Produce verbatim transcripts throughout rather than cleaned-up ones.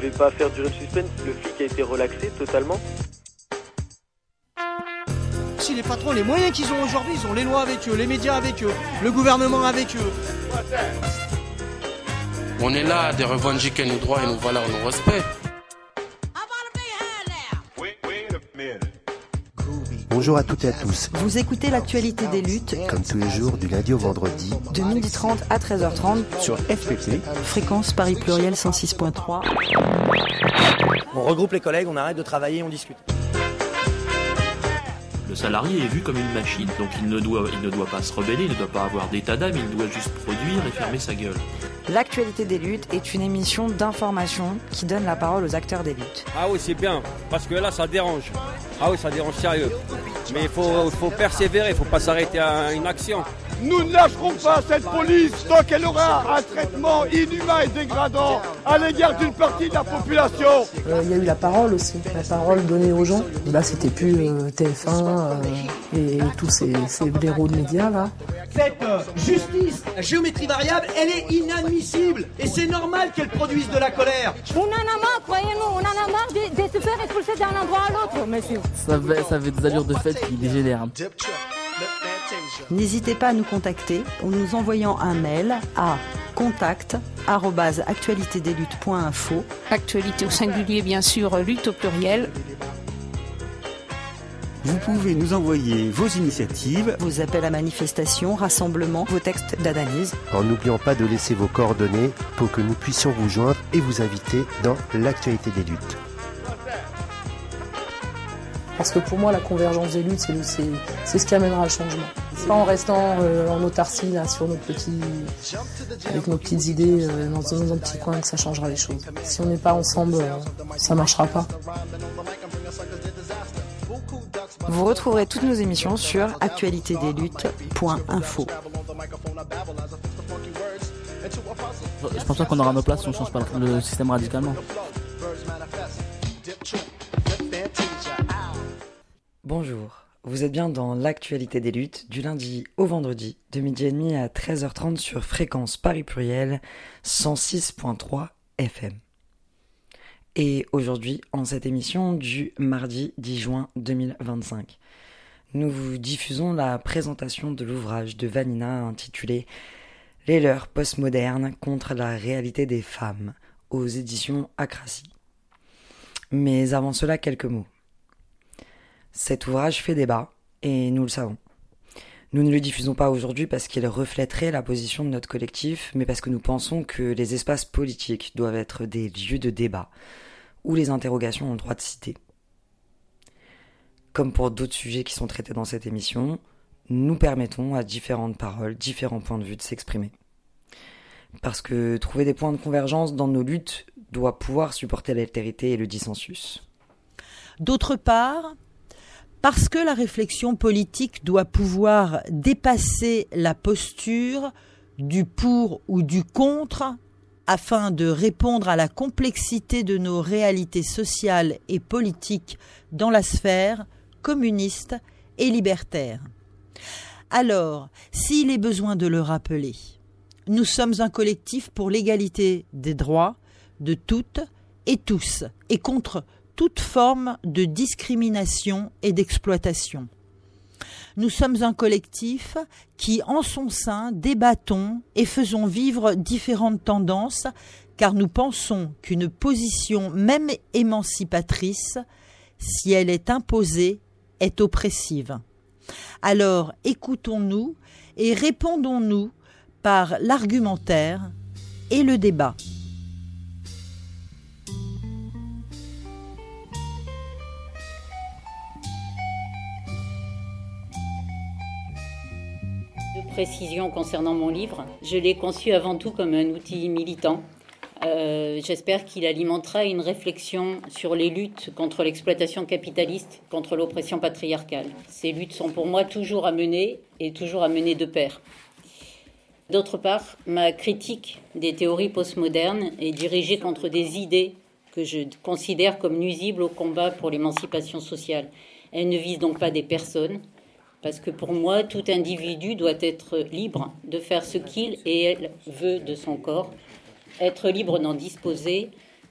devait pas faire durer le suspense, le flic a été relaxé totalement. Si les patrons, les moyens qu'ils ont aujourd'hui, ils ont les lois avec eux, les médias avec eux, le gouvernement avec eux. On est là de revendiquer nos droits et nos valeurs, nos respects. Bonjour à toutes et à tous. Vous écoutez l'actualité des luttes, comme tous les jours du lundi au vendredi, de midi trente à treize heures trente, sur F P P, fréquence Paris Pluriel cent six point trois. On regroupe les collègues, on arrête de travailler, on discute. Le salarié est vu comme une machine, donc il ne doit, il ne doit pas se rebeller, il ne doit pas avoir d'état d'âme, il doit juste produire et fermer sa gueule. L'actualité des luttes est une émission d'information qui donne la parole aux acteurs des luttes. Ah oui, c'est bien, parce que là, ça dérange. Ah oui, ça dérange sérieux. Mais il faut, faut persévérer, il ne faut pas s'arrêter à une action. Nous ne lâcherons pas cette police tant qu'elle aura un traitement inhumain et dégradant à l'égard d'une partie de la population. Il euh, y a eu la parole aussi, la parole donnée aux gens. Là, c'était plus euh, T F un euh, et, et tous ces, ces blaireaux de médias là. Cette euh, justice, la géométrie variable, elle est inadmissible et c'est normal qu'elle produise de la colère. On en a marre, croyez-nous, on en a marre de, de se faire expulser d'un endroit à l'autre, monsieur. Ça avait, ça avait des allures de fête qui dégénèrent. N'hésitez pas à nous contacter en nous envoyant un mail à contact arobase actualité des luttes point info. Actualité au singulier, bien sûr, lutte au pluriel. Vous pouvez nous envoyer vos initiatives, vos appels à manifestation, rassemblements, vos textes d'analyse. En n'oubliant pas de laisser vos coordonnées pour que nous puissions vous joindre et vous inviter dans l'actualité des luttes. Parce que pour moi, la convergence des luttes, c'est, c'est, c'est ce qui amènera le changement. C'est pas en restant euh, en autarcie là, sur nos petits, avec nos petites idées euh, dans, dans un petit coin que ça changera les choses. Si on n'est pas ensemble, euh, ça marchera pas. Vous retrouverez toutes nos émissions sur actualité des luttes point info. Je pense pas qu'on aura nos places si on change pas le système radicalement. Bonjour, vous êtes bien dans l'actualité des luttes du lundi au vendredi de midi et demi à treize heures trente sur fréquence Paris Pluriel cent six point trois F M. Et aujourd'hui, en cette émission du mardi dix juin deux mille vingt-cinq, nous vous diffusons la présentation de l'ouvrage de Vanina intitulé « Les leurs postmodernes contre la réalité des femmes » aux éditions Acrasie. Mais avant cela, quelques mots. Cet ouvrage fait débat, et nous le savons. Nous ne le diffusons pas aujourd'hui parce qu'il reflèterait la position de notre collectif, mais parce que nous pensons que les espaces politiques doivent être des lieux de débat, où les interrogations ont le droit de citer. Comme pour d'autres sujets qui sont traités dans cette émission, nous permettons à différentes paroles, différents points de vue de s'exprimer. Parce que trouver des points de convergence dans nos luttes doit pouvoir supporter l'altérité et le dissensus. D'autre part, parce que la réflexion politique doit pouvoir dépasser la posture du pour ou du contre afin de répondre à la complexité de nos réalités sociales et politiques dans la sphère communiste et libertaire. Alors, s'il est besoin de le rappeler, nous sommes un collectif pour l'égalité des droits de toutes et tous et contre toute forme de discrimination et d'exploitation. Nous sommes un collectif qui, en son sein, débattons et faisons vivre différentes tendances, car nous pensons qu'une position, même émancipatrice, si elle est imposée, est oppressive. Alors, écoutons-nous et répondons-nous par l'argumentaire et le débat. Précision concernant mon livre. Je l'ai conçu avant tout comme un outil militant. Euh, j'espère qu'il alimentera une réflexion sur les luttes contre l'exploitation capitaliste, contre l'oppression patriarcale. Ces luttes sont pour moi toujours à mener et toujours à mener de pair. D'autre part, ma critique des théories postmodernes est dirigée contre des idées que je considère comme nuisibles au combat pour l'émancipation sociale. Elles ne visent donc pas des personnes, parce que pour moi, tout individu doit être libre de faire ce qu'il et elle veut de son corps, être libre d'en disposer,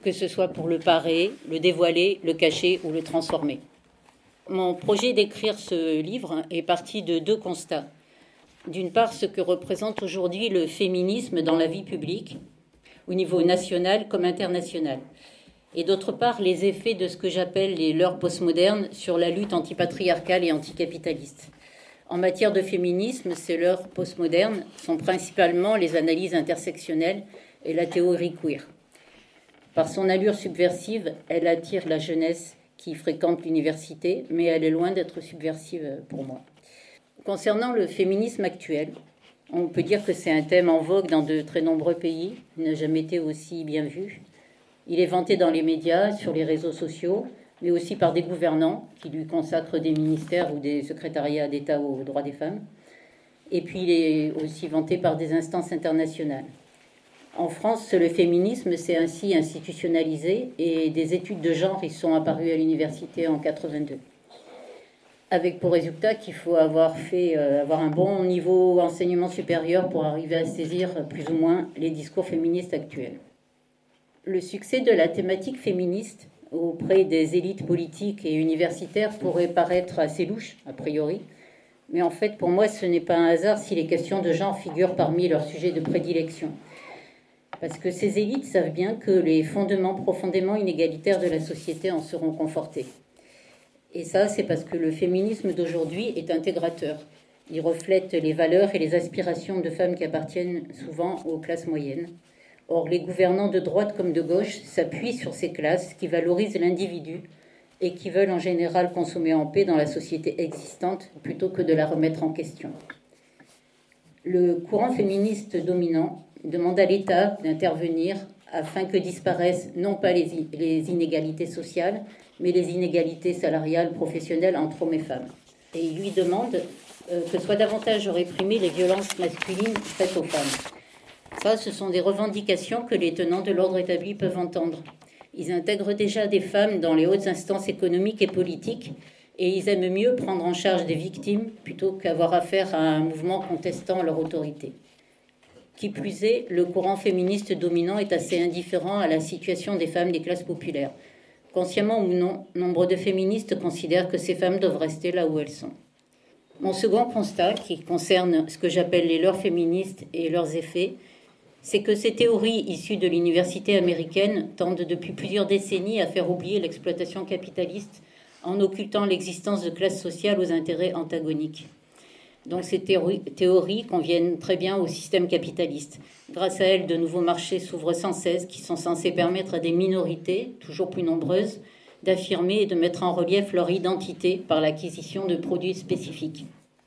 que ce soit pour le parer, le dévoiler, le cacher ou le transformer. Mon projet d'écrire ce livre est parti de deux constats. D'une part, ce que représente aujourd'hui le féminisme dans la vie publique, au niveau national comme international. Et d'autre part, les effets de ce que j'appelle les leurres postmodernes sur la lutte antipatriarcale et anticapitaliste. En matière de féminisme, ces leurres postmodernes sont principalement les analyses intersectionnelles et la théorie queer. Par son allure subversive, elle attire la jeunesse qui fréquente l'université, mais elle est loin d'être subversive pour moi. Concernant le féminisme actuel, on peut dire que c'est un thème en vogue dans de très nombreux pays. Il n'a jamais été aussi bien vu. Il est vanté dans les médias, sur les réseaux sociaux, mais aussi par des gouvernants qui lui consacrent des ministères ou des secrétariats d'État aux droits des femmes. Et puis il est aussi vanté par des instances internationales. En France, le féminisme s'est ainsi institutionnalisé et des études de genre y sont apparues à l'université en quatre-vingt-deux. Avec pour résultat qu'il faut avoir fait euh, avoir un bon niveau enseignement supérieur pour arriver à saisir plus ou moins les discours féministes actuels. Le succès de la thématique féministe auprès des élites politiques et universitaires pourrait paraître assez louche, a priori, mais en fait, pour moi, ce n'est pas un hasard si les questions de genre figurent parmi leurs sujets de prédilection. Parce que ces élites savent bien que les fondements profondément inégalitaires de la société en seront confortés. Et ça, c'est parce que le féminisme d'aujourd'hui est intégrateur. Il reflète les valeurs et les aspirations de femmes qui appartiennent souvent aux classes moyennes. Or, les gouvernants de droite comme de gauche s'appuient sur ces classes qui valorisent l'individu et qui veulent en général consommer en paix dans la société existante plutôt que de la remettre en question. Le courant féministe dominant demande à l'État d'intervenir afin que disparaissent non pas les, les inégalités sociales, mais les inégalités salariales professionnelles entre hommes et femmes. Et il lui demande euh, que soient davantage réprimées les violences masculines faites aux femmes. Ça, ce sont des revendications que les tenants de l'ordre établi peuvent entendre. Ils intègrent déjà des femmes dans les hautes instances économiques et politiques et ils aiment mieux prendre en charge des victimes plutôt qu'avoir affaire à un mouvement contestant leur autorité. Qui plus est, le courant féministe dominant est assez indifférent à la situation des femmes des classes populaires. Consciemment ou non, nombre de féministes considèrent que ces femmes doivent rester là où elles sont. Mon second constat, qui concerne ce que j'appelle les leurres féministes et leurs effets, c'est que ces théories issues de l'université américaine tendent depuis plusieurs décennies à faire oublier l'exploitation capitaliste en occultant l'existence de classes sociales aux intérêts antagoniques. Donc ces théories, théories conviennent très bien au système capitaliste. Grâce à elles, de nouveaux marchés s'ouvrent sans cesse qui sont censés permettre à des minorités, toujours plus nombreuses, d'affirmer et de mettre en relief leur identité par l'acquisition de produits spécifiques.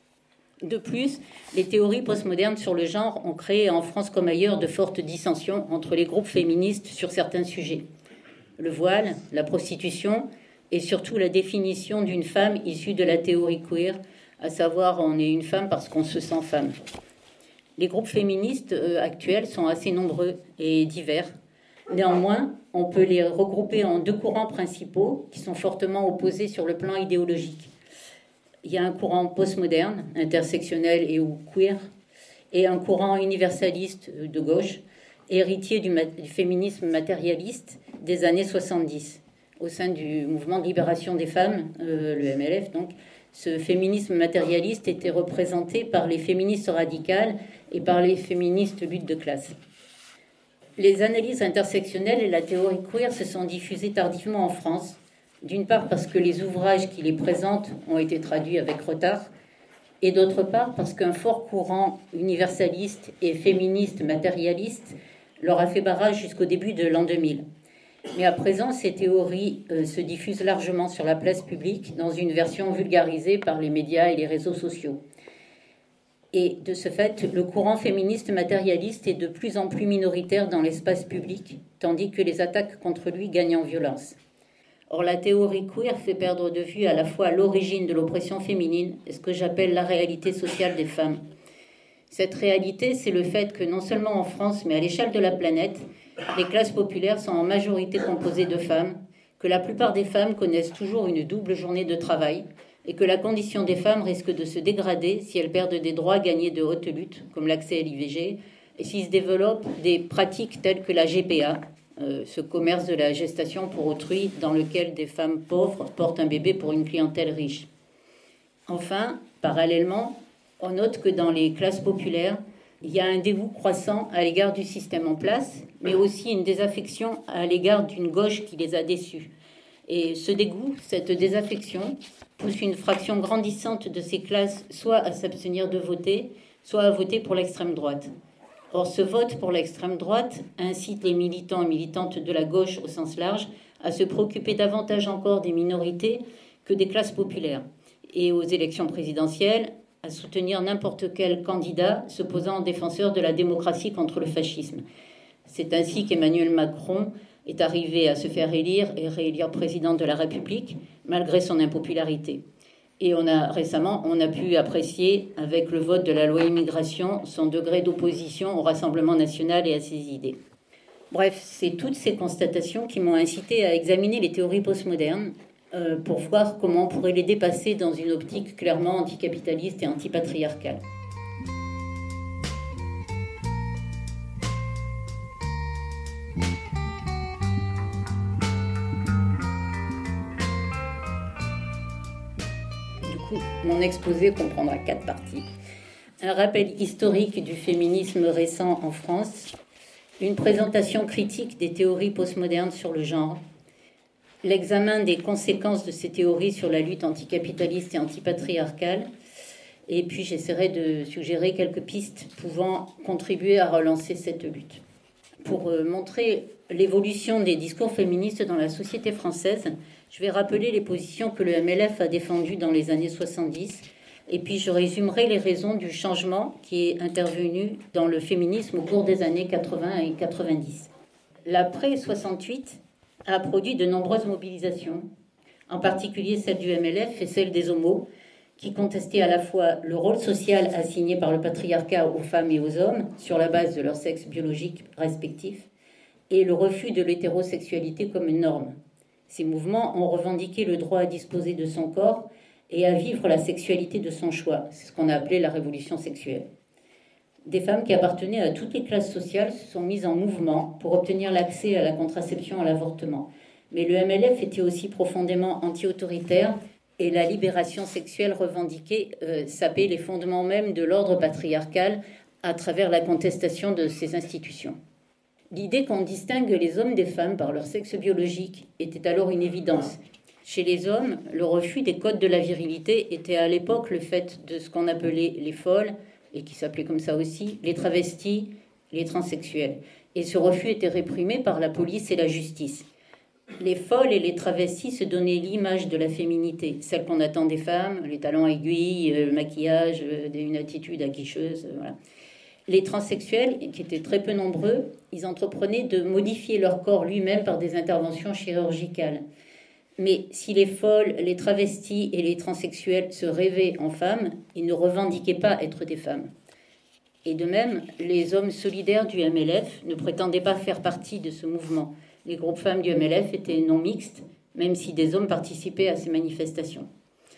De plus, les théories postmodernes sur le genre ont créé en France comme ailleurs de fortes dissensions entre les groupes féministes sur certains sujets. Le voile, la prostitution et surtout la définition d'une femme issue de la théorie queer, à savoir on est une femme parce qu'on se sent femme. Les groupes féministes euh, actuels sont assez nombreux et divers. Néanmoins, on peut les regrouper en deux courants principaux qui sont fortement opposés sur le plan idéologique. Il y a un courant postmoderne, intersectionnel et ou queer, et un courant universaliste de gauche, héritier du, ma- du féminisme matérialiste des années soixante-dix. Au sein du mouvement de libération des femmes, euh, le M L F, donc, ce féminisme matérialiste était représenté par les féministes radicales et par les féministes lutte de classe. Les analyses intersectionnelles et la théorie queer se sont diffusées tardivement en France, d'une part parce que les ouvrages qui les présentent ont été traduits avec retard, et d'autre part parce qu'un fort courant universaliste et féministe matérialiste leur a fait barrage jusqu'au début de l'an deux mille. Mais à présent, ces théories euh, se diffusent largement sur la place publique dans une version vulgarisée par les médias et les réseaux sociaux. Et de ce fait, le courant féministe matérialiste est de plus en plus minoritaire dans l'espace public, tandis que les attaques contre lui gagnent en violence. Or, la théorie queer fait perdre de vue à la fois l'origine de l'oppression féminine et ce que j'appelle la réalité sociale des femmes. Cette réalité, c'est le fait que non seulement en France, mais à l'échelle de la planète, les classes populaires sont en majorité composées de femmes, que la plupart des femmes connaissent toujours une double journée de travail et que la condition des femmes risque de se dégrader si elles perdent des droits gagnés de haute lutte, comme l'accès à l'I V G, et s'il se développe des pratiques telles que la G P A, euh, ce commerce de la gestation pour autrui dans lequel des femmes pauvres portent un bébé pour une clientèle riche. Enfin, parallèlement, on note que dans les classes populaires, il y a un dégoût croissant à l'égard du système en place, mais aussi une désaffection à l'égard d'une gauche qui les a déçus. Et ce dégoût, cette désaffection, pousse une fraction grandissante de ces classes soit à s'abstenir de voter, soit à voter pour l'extrême droite. Or, ce vote pour l'extrême droite incite les militants et militantes de la gauche au sens large à se préoccuper davantage encore des minorités que des classes populaires. Et aux élections présidentielles, à soutenir n'importe quel candidat se posant en défenseur de la démocratie contre le fascisme. C'est ainsi qu'Emmanuel Macron est arrivé à se faire élire et réélire président de la République, malgré son impopularité. Et on a récemment, on a pu apprécier, avec le vote de la loi immigration, son degré d'opposition au Rassemblement national et à ses idées. Bref, c'est toutes ces constatations qui m'ont incité à examiner les théories postmodernes euh, pour voir comment on pourrait les dépasser dans une optique clairement anticapitaliste et antipatriarcale. Mon exposé comprendra quatre parties. Un rappel historique du féminisme récent en France, une présentation critique des théories postmodernes sur le genre, l'examen des conséquences de ces théories sur la lutte anticapitaliste et antipatriarcale, et puis j'essaierai de suggérer quelques pistes pouvant contribuer à relancer cette lutte. Pour montrer l'évolution des discours féministes dans la société française, je vais rappeler les positions que le M L F a défendues dans les années soixante-dix, et puis je résumerai les raisons du changement qui est intervenu dans le féminisme au cours des années quatre-vingts et quatre-vingt-dix. L'après soixante-huit a produit de nombreuses mobilisations, en particulier celle du M L F et celle des homos, qui contestaient à la fois le rôle social assigné par le patriarcat aux femmes et aux hommes sur la base de leur sexe biologique respectif, et le refus de l'hétérosexualité comme une norme. Ces mouvements ont revendiqué le droit à disposer de son corps et à vivre la sexualité de son choix. C'est ce qu'on a appelé la révolution sexuelle. Des femmes qui appartenaient à toutes les classes sociales se sont mises en mouvement pour obtenir l'accès à la contraception, à l'avortement. Mais le M L F était aussi profondément anti-autoritaire et la libération sexuelle revendiquée euh, sapait les fondements même de l'ordre patriarcal à travers la contestation de ces institutions. L'idée qu'on distingue les hommes des femmes par leur sexe biologique était alors une évidence. Chez les hommes, le refus des codes de la virilité était à l'époque le fait de ce qu'on appelait les folles, et qui s'appelait comme ça aussi, les travestis, les transsexuels. Et ce refus était réprimé par la police et la justice. Les folles et les travestis se donnaient l'image de la féminité, celle qu'on attend des femmes, les talons aiguilles, le maquillage, une attitude aguicheuse, voilà. Les transsexuels, qui étaient très peu nombreux, ils entreprenaient de modifier leur corps lui-même par des interventions chirurgicales. Mais si les folles, les travestis et les transsexuels se rêvaient en femmes, ils ne revendiquaient pas être des femmes. Et de même, les hommes solidaires du M L F ne prétendaient pas faire partie de ce mouvement. Les groupes femmes du M L F étaient non mixtes, même si des hommes participaient à ces manifestations.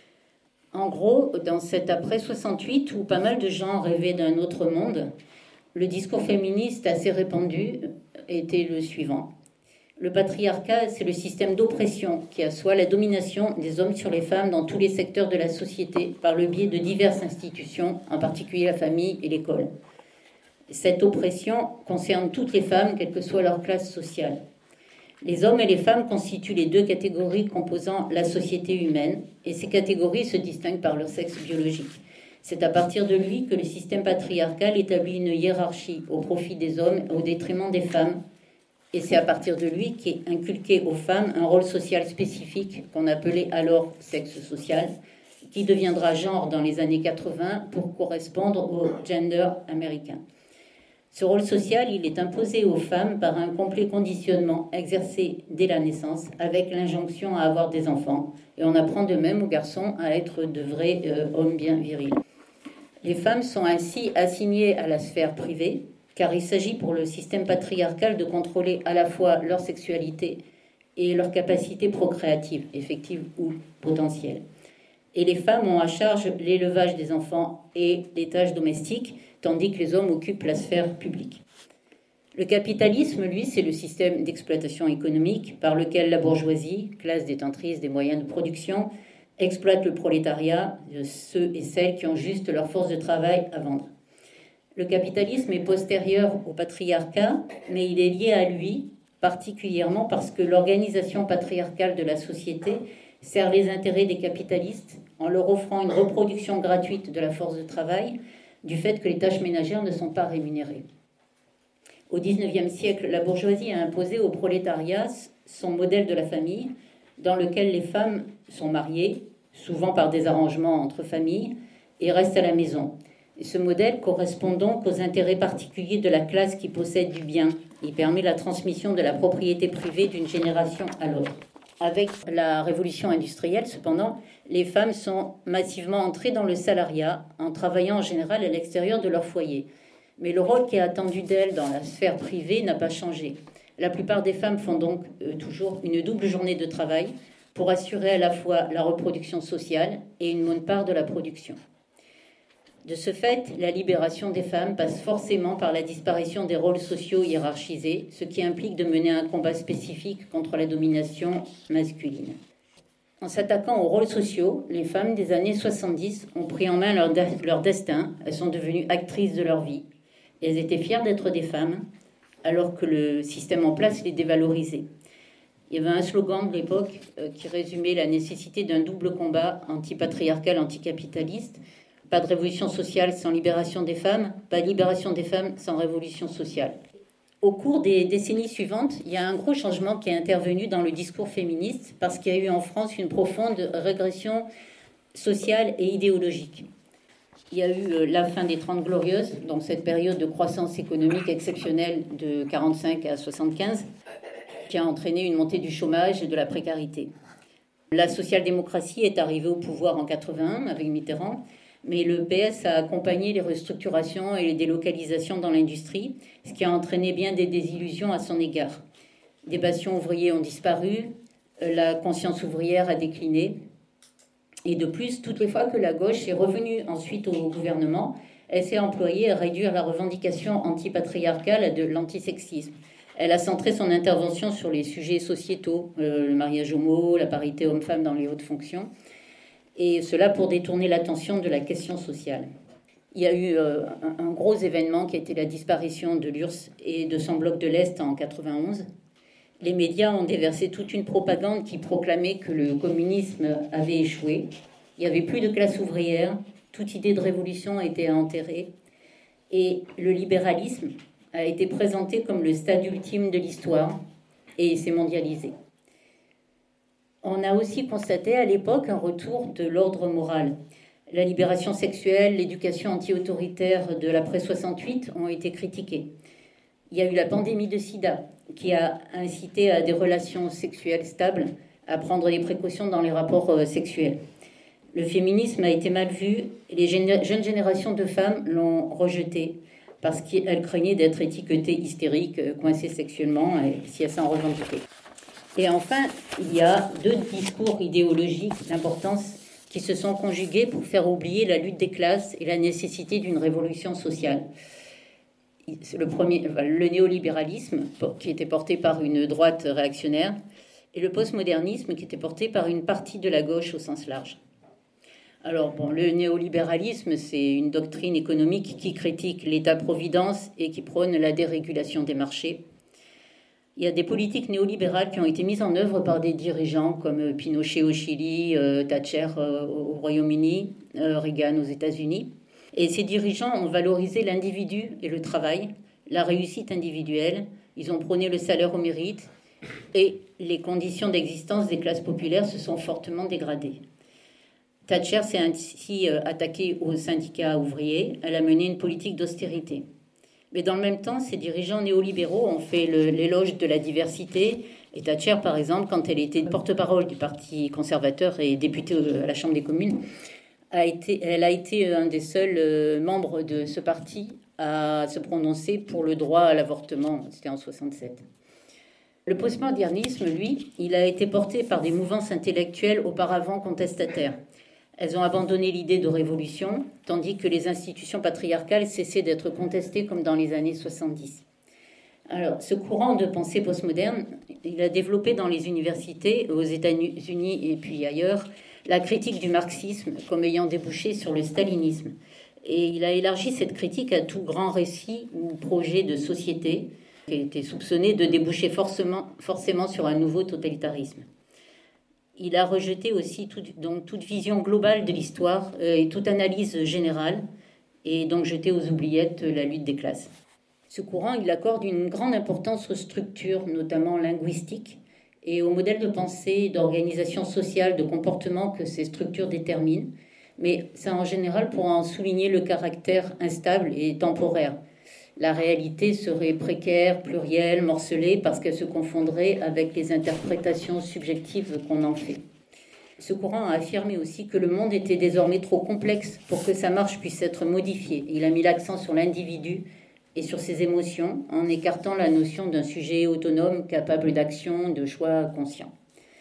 En gros, dans cet après soixante-huit, où pas mal de gens rêvaient d'un autre monde, le discours féministe assez répandu était le suivant. Le patriarcat, c'est le système d'oppression qui assoit la domination des hommes sur les femmes dans tous les secteurs de la société par le biais de diverses institutions, en particulier la famille et l'école. Cette oppression concerne toutes les femmes, quelle que soit leur classe sociale. Les hommes et les femmes constituent les deux catégories composant la société humaine, et ces catégories se distinguent par leur sexe biologique. C'est à partir de lui que le système patriarcal établit une hiérarchie au profit des hommes au détriment des femmes, et c'est à partir de lui qu'est inculqué aux femmes un rôle social spécifique qu'on appelait alors sexe social, qui deviendra genre dans les années quatre-vingts pour correspondre au gender américain. Ce rôle social, il est imposé aux femmes par un complet conditionnement exercé dès la naissance, avec l'injonction à avoir des enfants. Et on apprend de même aux garçons à être de vrais euh, hommes bien virils. Les femmes sont ainsi assignées à la sphère privée, car il s'agit pour le système patriarcal de contrôler à la fois leur sexualité et leur capacité procréative, effective ou potentielle. Et les femmes ont à charge l'élevage des enfants et les tâches domestiques, tandis que les hommes occupent la sphère publique. Le capitalisme, lui, c'est le système d'exploitation économique par lequel la bourgeoisie, classe détentrice des moyens de production, exploite le prolétariat, ceux et celles qui ont juste leur force de travail à vendre. Le capitalisme est postérieur au patriarcat, mais il est lié à lui, particulièrement parce que l'organisation patriarcale de la société sert les intérêts des capitalistes en leur offrant une reproduction gratuite de la force de travail, du fait que les tâches ménagères ne sont pas rémunérées. Au dix-neuvième siècle, la bourgeoisie a imposé au prolétariat son modèle de la famille, dans lequel les femmes sont mariées, souvent par des arrangements entre familles, et restent à la maison. Et ce modèle correspond donc aux intérêts particuliers de la classe qui possède du bien. Il permet la transmission de la propriété privée d'une génération à l'autre. Avec la révolution industrielle, cependant, les femmes sont massivement entrées dans le salariat, en travaillant en général à l'extérieur de leur foyer. Mais le rôle qui est attendu d'elles dans la sphère privée n'a pas changé. La plupart des femmes font donc euh, toujours une double journée de travail pour assurer à la fois la reproduction sociale et une bonne part de la production. De ce fait, la libération des femmes passe forcément par la disparition des rôles sociaux hiérarchisés, ce qui implique de mener un combat spécifique contre la domination masculine. En s'attaquant aux rôles sociaux, les femmes des années soixante-dix ont pris en main leur, de- leur destin. Elles sont devenues actrices de leur vie. Elles étaient fières d'être des femmes, alors que le système en place les dévalorisait. Il y avait un slogan de l'époque euh, qui résumait la nécessité d'un double combat antipatriarcal, anticapitaliste. Pas de révolution sociale sans libération des femmes, pas de libération des femmes sans révolution sociale. Au cours des décennies suivantes, il y a un gros changement qui est intervenu dans le discours féministe parce qu'il y a eu en France une profonde régression sociale et idéologique. Il y a eu la fin des Trente Glorieuses, donc cette période de croissance économique exceptionnelle de quarante-cinq à soixante-quinze, qui a entraîné une montée du chômage et de la précarité. La social-démocratie est arrivée au pouvoir en quatre-vingt-un avec Mitterrand, mais le P S a accompagné les restructurations et les délocalisations dans l'industrie, ce qui a entraîné bien des désillusions à son égard. Des bastions ouvriers ont disparu, la conscience ouvrière a décliné, et de plus, toutes les fois que la gauche est revenue ensuite au gouvernement, elle s'est employée à réduire la revendication antipatriarcale de l'antisexisme. Elle a centré son intervention sur les sujets sociétaux, euh, le mariage homo, la parité homme-femme dans les hautes fonctions, et cela pour détourner l'attention de la question sociale. Il y a eu euh, un, un gros événement qui a été la disparition de l'U R S S et de son bloc de l'Est en quatre-vingt-onze. Les médias ont déversé toute une propagande qui proclamait que le communisme avait échoué. Il n'y avait plus de classe ouvrière, toute idée de révolution a été enterrée, et le libéralisme a été présenté comme le stade ultime de l'histoire, et s'est mondialisé. On a aussi constaté à l'époque un retour de l'ordre moral. La libération sexuelle, l'éducation anti-autoritaire de l'après soixante-huit ont été critiquées. Il y a eu la pandémie de sida qui a incité à des relations sexuelles stables, à prendre des précautions dans les rapports sexuels. Le féminisme a été mal vu et les jeunes générations de femmes l'ont rejeté parce qu'elles craignaient d'être étiquetées hystériques, coincées sexuellement, si elles s'en revendiquaient. Et enfin, il y a deux discours idéologiques d'importance qui se sont conjugués pour faire oublier la lutte des classes et la nécessité d'une révolution sociale. Le premier, le néolibéralisme, qui était porté par une droite réactionnaire, et le postmodernisme, qui était porté par une partie de la gauche au sens large. Alors, bon, le néolibéralisme, c'est une doctrine économique qui critique l'État-providence et qui prône la dérégulation des marchés. Il y a des politiques néolibérales qui ont été mises en œuvre par des dirigeants comme Pinochet au Chili, euh, Thatcher euh, au Royaume-Uni, euh, Reagan aux États-Unis. Et ces dirigeants ont valorisé l'individu et le travail, la réussite individuelle. Ils ont prôné le salaire au mérite et les conditions d'existence des classes populaires se sont fortement dégradées. Thatcher s'est ainsi attaquée aux syndicats ouvriers. Elle a mené une politique d'austérité. Mais dans le même temps, ces dirigeants néolibéraux ont fait le, l'éloge de la diversité. Et Thatcher, par exemple, quand elle était porte-parole du Parti conservateur et députée à la Chambre des communes, a été, elle a été un des seuls membres de ce parti à se prononcer pour le droit à l'avortement. C'était en soixante-sept. Le postmodernisme, lui, il a été porté par des mouvances intellectuelles auparavant contestataires. Elles ont abandonné l'idée de révolution, tandis que les institutions patriarcales cessaient d'être contestées comme dans les années soixante-dix. Alors, ce courant de pensée postmoderne, il a développé dans les universités, aux États-Unis et puis ailleurs, la critique du marxisme comme ayant débouché sur le stalinisme. Et il a élargi cette critique à tout grand récit ou projet de société qui était soupçonné de déboucher forcément, forcément sur un nouveau totalitarisme. Il a rejeté aussi tout, donc, toute vision globale de l'histoire euh, et toute analyse générale, et donc jeté aux oubliettes la lutte des classes. Ce courant, il accorde une grande importance aux structures, notamment linguistiques, et aux modèles de pensée, d'organisation sociale, de comportement que ces structures déterminent, mais ça en général pour en souligner le caractère instable et temporaire. La réalité serait précaire, plurielle, morcelée, parce qu'elle se confondrait avec les interprétations subjectives qu'on en fait. Ce courant a affirmé aussi que le monde était désormais trop complexe pour que sa marche puisse être modifiée. Il a mis l'accent sur l'individu et sur ses émotions, en écartant la notion d'un sujet autonome capable d'action, de choix conscient.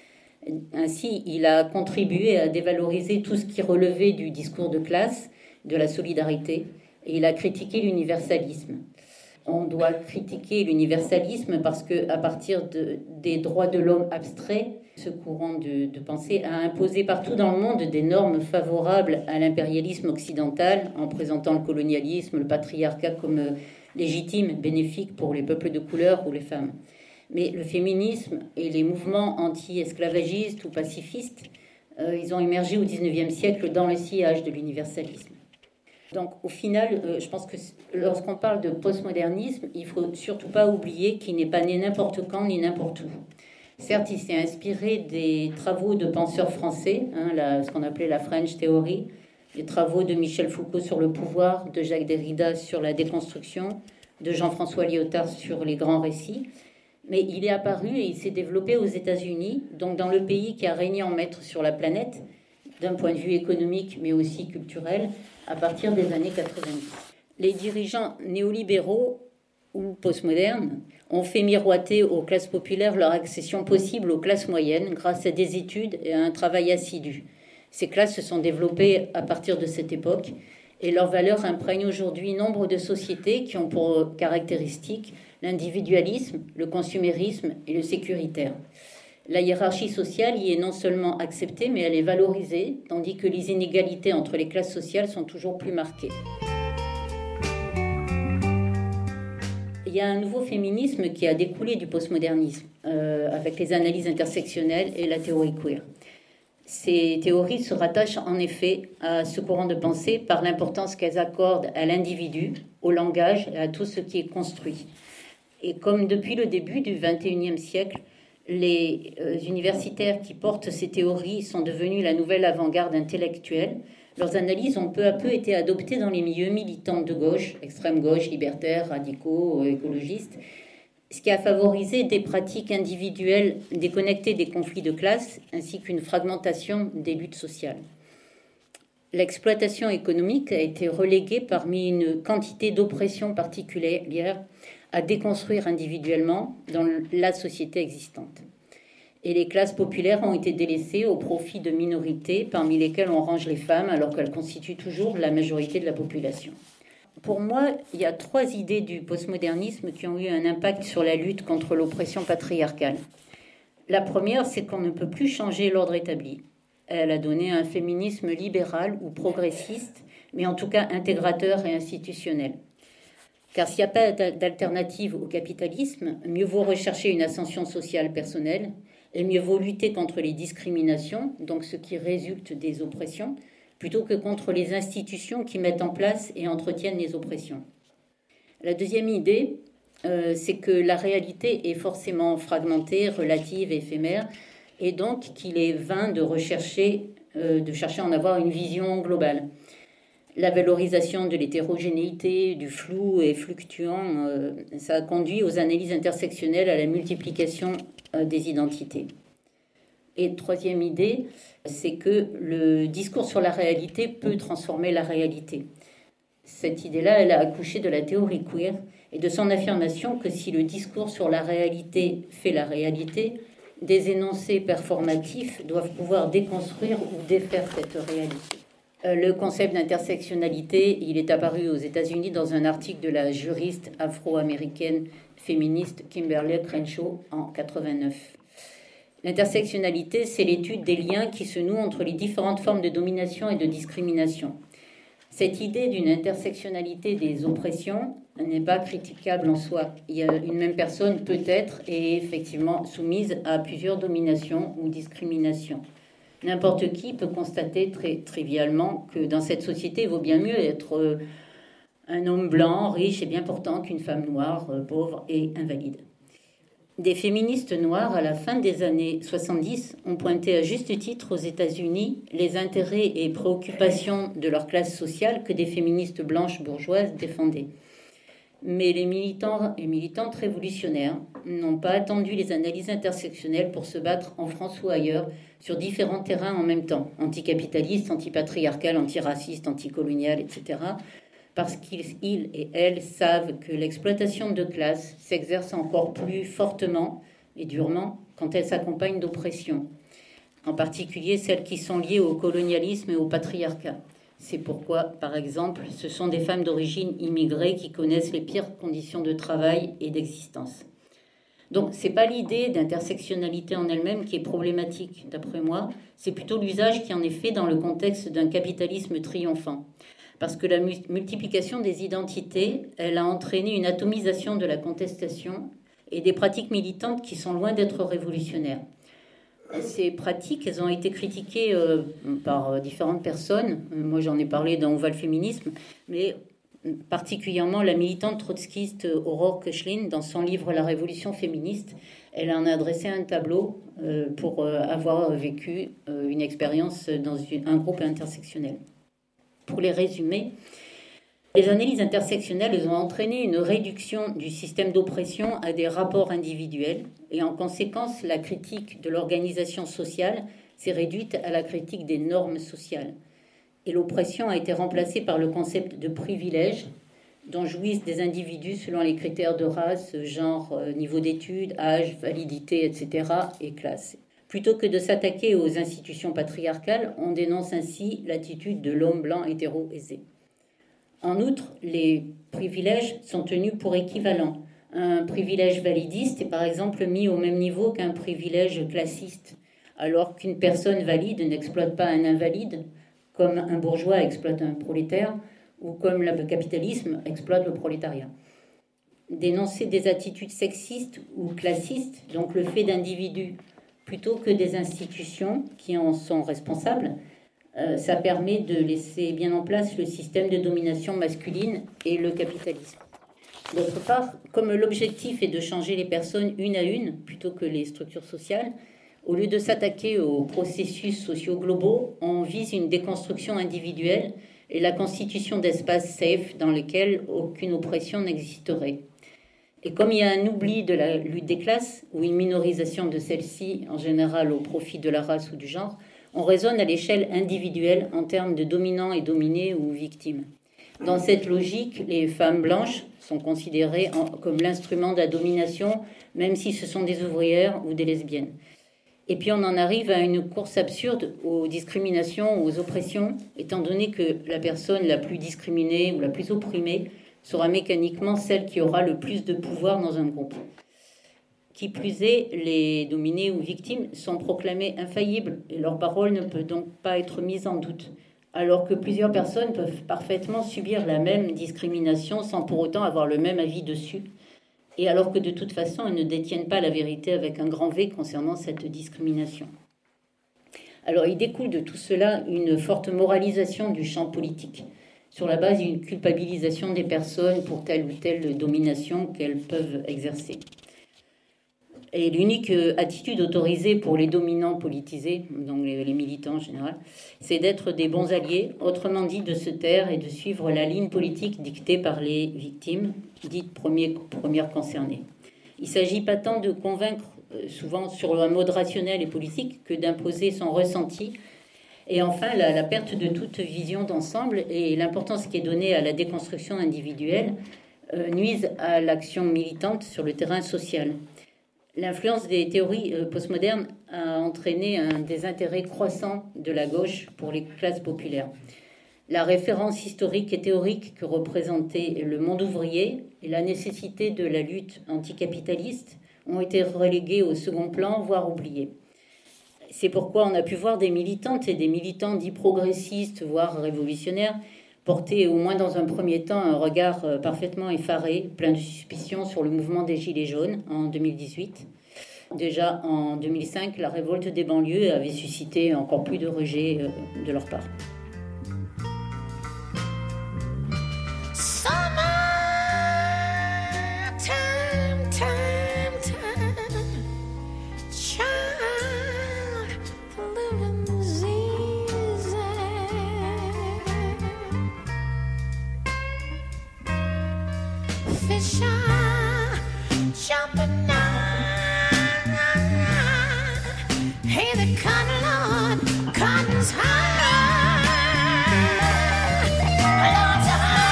Ainsi, il a contribué à dévaloriser tout ce qui relevait du discours de classe, de la solidarité, et il a critiqué l'universalisme. On doit critiquer l'universalisme parce qu'à partir de, des droits de l'homme abstraits, ce courant de, de pensée a imposé partout dans le monde des normes favorables à l'impérialisme occidental, en présentant le colonialisme, le patriarcat comme légitime, bénéfique pour les peuples de couleur ou les femmes. Mais le féminisme et les mouvements anti-esclavagistes ou pacifistes, euh, ils ont émergé au dix-neuvième siècle dans le sillage de l'universalisme. Donc au final, euh, je pense que lorsqu'on parle de postmodernisme, il ne faut surtout pas oublier qu'il n'est pas né n'importe quand ni n'importe où. Certes, il s'est inspiré des travaux de penseurs français, hein, la, ce qu'on appelait la French Theory, les travaux de Michel Foucault sur le pouvoir, de Jacques Derrida sur la déconstruction, de Jean-François Lyotard sur les grands récits. Mais il est apparu et il s'est développé aux États-Unis, donc dans le pays qui a régné en maître sur la planète, d'un point de vue économique mais aussi culturel, à partir des années quatre-vingt-dix. Les dirigeants néolibéraux ou postmodernes ont fait miroiter aux classes populaires leur accession possible aux classes moyennes grâce à des études et à un travail assidu. Ces classes se sont développées à partir de cette époque et leurs valeurs imprègnent aujourd'hui nombre de sociétés qui ont pour caractéristiques l'individualisme, le consumérisme et le sécuritaire. La hiérarchie sociale y est non seulement acceptée, mais elle est valorisée, tandis que les inégalités entre les classes sociales sont toujours plus marquées. Il y a un nouveau féminisme qui a découlé du postmodernisme, euh, avec les analyses intersectionnelles et la théorie queer. Ces théories se rattachent en effet à ce courant de pensée par l'importance qu'elles accordent à l'individu, au langage et à tout ce qui est construit. Et comme depuis le début du vingt et unième siècle, les euh, universitaires qui portent ces théories sont devenus la nouvelle avant-garde intellectuelle, leurs analyses ont peu à peu été adoptées dans les milieux militants de gauche, extrême gauche, libertaires, radicaux, écologistes, ce qui a favorisé des pratiques individuelles déconnectées des conflits de classe, ainsi qu'une fragmentation des luttes sociales. L'exploitation économique a été reléguée parmi une quantité d'oppressions particulières à déconstruire individuellement dans la société existante. Et les classes populaires ont été délaissées au profit de minorités, parmi lesquelles on range les femmes, alors qu'elles constituent toujours la majorité de la population. Pour moi, il y a trois idées du postmodernisme qui ont eu un impact sur la lutte contre l'oppression patriarcale. La première, c'est qu'on ne peut plus changer l'ordre établi. Elle a donné un féminisme libéral ou progressiste, mais en tout cas intégrateur et institutionnel. Car s'il n'y a pas d'alternative au capitalisme, mieux vaut rechercher une ascension sociale personnelle et mieux vaut lutter contre les discriminations, donc ce qui résulte des oppressions, plutôt que contre les institutions qui mettent en place et entretiennent les oppressions. La deuxième idée, euh, c'est que la réalité est forcément fragmentée, relative, éphémère, et donc qu'il est vain de rechercher, euh, de chercher à en avoir une vision globale. La valorisation de l'hétérogénéité, du flou et fluctuant, euh, ça a conduit aux analyses intersectionnelles, à la multiplication euh, des identités. Et troisième idée, c'est que le discours sur la réalité peut transformer la réalité. Cette idée-là, elle a accouché de la théorie queer et de son affirmation que si le discours sur la réalité fait la réalité, des énoncés performatifs doivent pouvoir déconstruire ou défaire cette réalité. Euh, le concept d'intersectionnalité, il est apparu aux États-Unis dans un article de la juriste afro-américaine féministe Kimberly Crenshaw en quatre-vingt-neuf. L'intersectionnalité, c'est l'étude des liens qui se nouent entre les différentes formes de domination et de discrimination. Cette idée d'une intersectionnalité des oppressions n'est pas critiquable en soi. Il y a une même personne peut être et effectivement soumise à plusieurs dominations ou discriminations. N'importe qui peut constater très trivialement que dans cette société, il vaut bien mieux être un homme blanc, riche et bien portant qu'une femme noire, pauvre et invalide. Des féministes noires, à la fin des années soixante-dix, ont pointé à juste titre aux États-Unis les intérêts et préoccupations de leur classe sociale que des féministes blanches bourgeoises défendaient. Mais les militants et militantes révolutionnaires n'ont pas attendu les analyses intersectionnelles pour se battre en France ou ailleurs sur différents terrains en même temps, anticapitalistes, antipatriarcal, antiracistes, anticoloniales, et cetera, parce qu'ils et elles savent que l'exploitation de classe s'exerce encore plus fortement et durement quand elle s'accompagne d'oppression, en particulier celles qui sont liées au colonialisme et au patriarcat. C'est pourquoi, par exemple, ce sont des femmes d'origine immigrée qui connaissent les pires conditions de travail et d'existence. Donc, ce n'est pas l'idée d'intersectionnalité en elle-même qui est problématique, d'après moi, c'est plutôt l'usage qui en est fait dans le contexte d'un capitalisme triomphant. Parce que la multiplication des identités, elle a entraîné une atomisation de la contestation et des pratiques militantes qui sont loin d'être révolutionnaires. Ces pratiques, elles ont été critiquées euh, par différentes personnes. Moi, j'en ai parlé dans On va le féminisme, mais particulièrement la militante trotskiste Aurore Koechlin, dans son livre La Révolution féministe, elle en a adressé un tableau euh, pour euh, avoir vécu euh, une expérience dans une, un groupe intersectionnel. Pour les résumer, les analyses intersectionnelles elles ont entraîné une réduction du système d'oppression à des rapports individuels et en conséquence, la critique de l'organisation sociale s'est réduite à la critique des normes sociales. Et l'oppression a été remplacée par le concept de privilège dont jouissent des individus selon les critères de race, genre, niveau d'études, âge, validité, et cetera et classe. Plutôt que de s'attaquer aux institutions patriarcales, on dénonce ainsi l'attitude de l'homme blanc hétéro aisé. En outre, les privilèges sont tenus pour équivalents. Un privilège validiste est par exemple mis au même niveau qu'un privilège classiste, alors qu'une personne valide n'exploite pas un invalide, comme un bourgeois exploite un prolétaire, ou comme le capitalisme exploite le prolétariat. Dénoncer des attitudes sexistes ou classistes, donc le fait d'individus, plutôt que des institutions qui en sont responsables, euh, ça permet de laisser bien en place le système de domination masculine et le capitalisme. D'autre part, comme l'objectif est de changer les personnes une à une plutôt que les structures sociales, au lieu de s'attaquer aux processus sociaux globaux, on vise une déconstruction individuelle et la constitution d'espaces safe dans lesquels aucune oppression n'existerait. Et comme il y a un oubli de la lutte des classes, ou une minorisation de celle-ci, en général au profit de la race ou du genre, on raisonne à l'échelle individuelle en termes de dominants et dominés ou victimes. Dans cette logique, les femmes blanches sont considérées en, comme l'instrument de la domination, même si ce sont des ouvrières ou des lesbiennes. Et puis on en arrive à une course absurde aux discriminations, aux oppressions, étant donné que la personne la plus discriminée ou la plus opprimée sera mécaniquement celle qui aura le plus de pouvoir dans un groupe. Qui plus est, les dominés ou victimes sont proclamés infaillibles et leur parole ne peut donc pas être mise en doute, alors que plusieurs personnes peuvent parfaitement subir la même discrimination sans pour autant avoir le même avis dessus, et alors que de toute façon, elles ne détiennent pas la vérité avec un grand V concernant cette discrimination. Alors, il découle de tout cela une forte moralisation du champ politique, sur la base d'une culpabilisation des personnes pour telle ou telle domination qu'elles peuvent exercer. Et l'unique attitude autorisée pour les dominants politisés, donc les, les militants en général, c'est d'être des bons alliés, autrement dit de se taire et de suivre la ligne politique dictée par les victimes, dites premier, premières concernées. Il ne s'agit pas tant de convaincre, souvent sur un mode rationnel et politique, que d'imposer son ressenti. Et enfin, la, la perte de toute vision d'ensemble et l'importance qui est donnée à la déconstruction individuelle euh, nuisent à l'action militante sur le terrain social. L'influence des théories euh, postmodernes a entraîné un désintérêt croissant de la gauche pour les classes populaires. La référence historique et théorique que représentait le monde ouvrier et la nécessité de la lutte anticapitaliste ont été relégués au second plan, voire oubliés. C'est pourquoi on a pu voir des militantes et des militants dits progressistes, voire révolutionnaires, porter au moins dans un premier temps un regard parfaitement effaré, plein de suspicions sur le mouvement des Gilets jaunes en deux mille dix-huit. Déjà en deux mille cinq, la révolte des banlieues avait suscité encore plus de rejet de leur part. Fish are jumping now. Hey, the cotton Lord, cotton's high. Lord's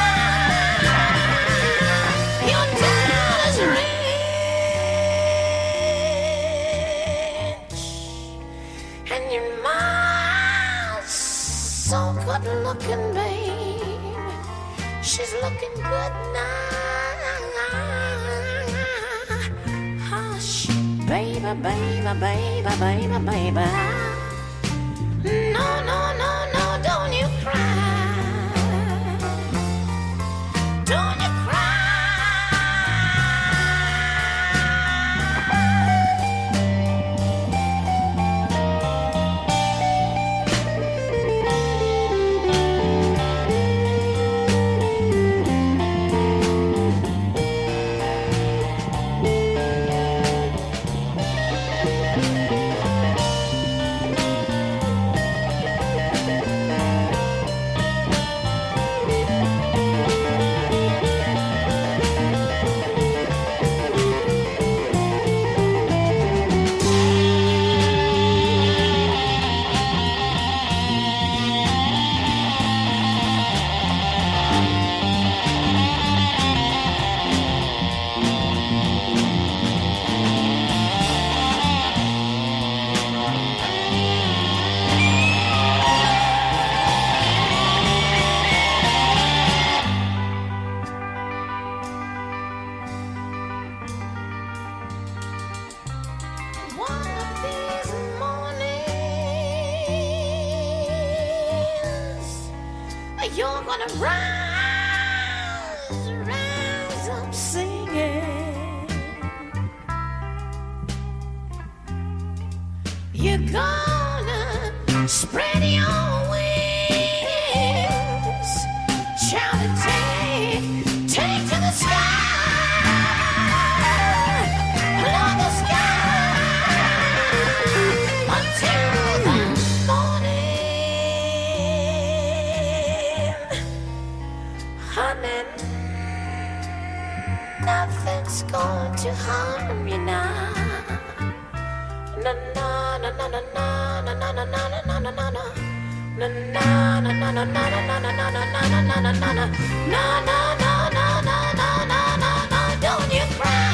high. Your dollar's rich, and your mom's so good looking, babe. She's looking good now. Hush, baby, baby, baby, baby, baby. No, no, no, no, don't you cry. Don't you you're gonna rise, rise up singing. You're gonna spread your wings, shout and take, take to the sky. Love the sky until the nothing's going to harm you now. Na na na na na na na na na na na na na na. Na na na na na na na na na na na na na na na na. Na na na na na na na na na. Don't you cry.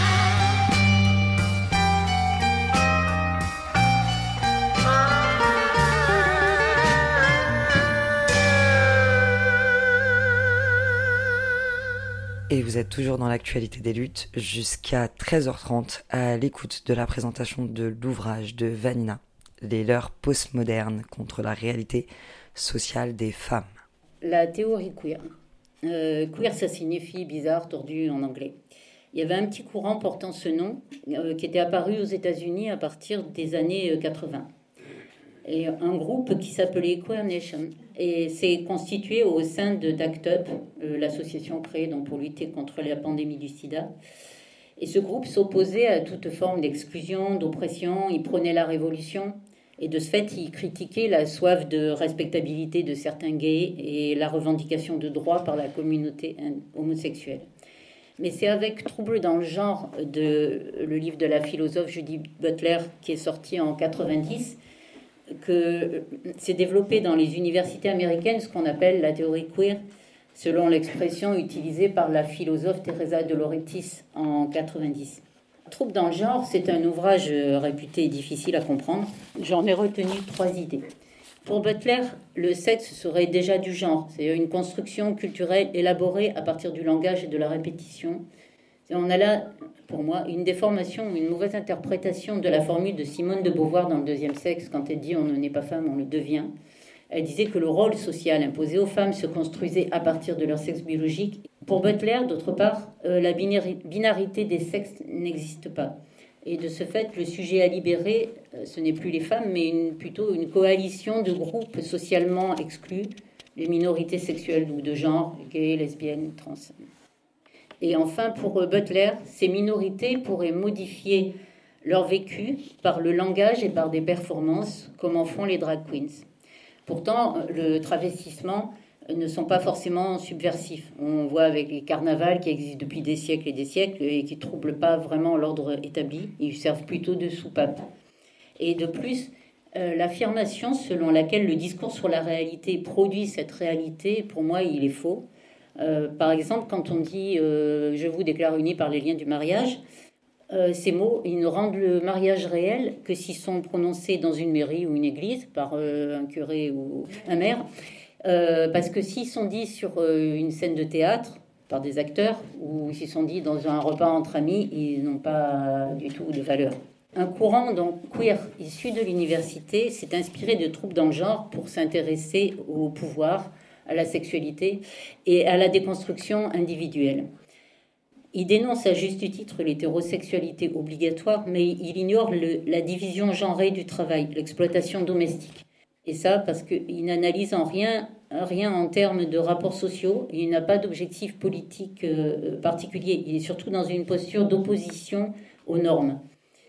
Et vous êtes toujours dans l'actualité des luttes jusqu'à treize heures trente à l'écoute de la présentation de l'ouvrage de Vanina, Les leurs postmodernes contre la réalité sociale des femmes. La théorie queer. Euh, queer, ça signifie bizarre, tordu en anglais. Il y avait un petit courant portant ce nom euh, qui était apparu aux États-Unis à partir des années quatre-vingts. Et un groupe qui s'appelait Queer Nation et s'est constitué au sein de d'Act Up, euh, l'association créée donc pour lutter contre la pandémie du sida. Et ce groupe s'opposait à toute forme d'exclusion, d'oppression, il prônait la révolution et de ce fait il critiquait la soif de respectabilité de certains gays et la revendication de droits par la communauté homosexuelle. Mais c'est avec Trouble dans le genre, de, le livre de la philosophe Judith Butler qui est sorti en quatre-vingt-dix, que s'est développé dans les universités américaines ce qu'on appelle la théorie queer, selon l'expression utilisée par la philosophe Teresa de Lauretis en quatre-vingt-dix. Trouble dans le genre, c'est un ouvrage réputé difficile à comprendre. J'en ai retenu trois idées. Pour Butler, le sexe serait déjà du genre, c'est une construction culturelle élaborée à partir du langage et de la répétition. Et on a là, pour moi, une déformation, une mauvaise interprétation de la formule de Simone de Beauvoir dans Le Deuxième Sexe, quand elle dit « on ne naît pas femme, on le devient ». Elle disait que le rôle social imposé aux femmes se construisait à partir de leur sexe biologique. Pour Butler, d'autre part, euh, la binarité des sexes n'existe pas. Et de ce fait, le sujet à libérer, euh, ce n'est plus les femmes, mais une, plutôt une coalition de groupes socialement exclus, les minorités sexuelles ou de genre, gays, lesbiennes, trans. Et enfin, pour Butler, ces minorités pourraient modifier leur vécu par le langage et par des performances, comme en font les drag queens. Pourtant, le travestissement ne sont pas forcément subversifs. On voit avec les carnavals qui existent depuis des siècles et des siècles et qui ne troublent pas vraiment l'ordre établi. Ils servent plutôt de soupape. Et de plus, euh, l'affirmation selon laquelle le discours sur la réalité produit cette réalité, pour moi, il est faux. Euh, par exemple, quand on dit euh, « je vous déclare unis par les liens du mariage », Euh, ces mots, ils ne rendent le mariage réel que s'ils sont prononcés dans une mairie ou une église par euh, un curé ou un maire. Euh, parce que s'ils sont dits sur euh, une scène de théâtre par des acteurs ou s'ils sont dits dans un repas entre amis, ils n'ont pas du tout de valeur. Un courant donc queer issu de l'université s'est inspiré de troupes dans le genre pour s'intéresser au pouvoir, à la sexualité et à la déconstruction individuelle. Il dénonce à juste titre l'hétérosexualité obligatoire, mais il ignore le, la division genrée du travail, l'exploitation domestique. Et ça parce qu'il n'analyse en rien, rien en termes de rapports sociaux, il n'a pas d'objectif politique euh, particulier, il est surtout dans une posture d'opposition aux normes.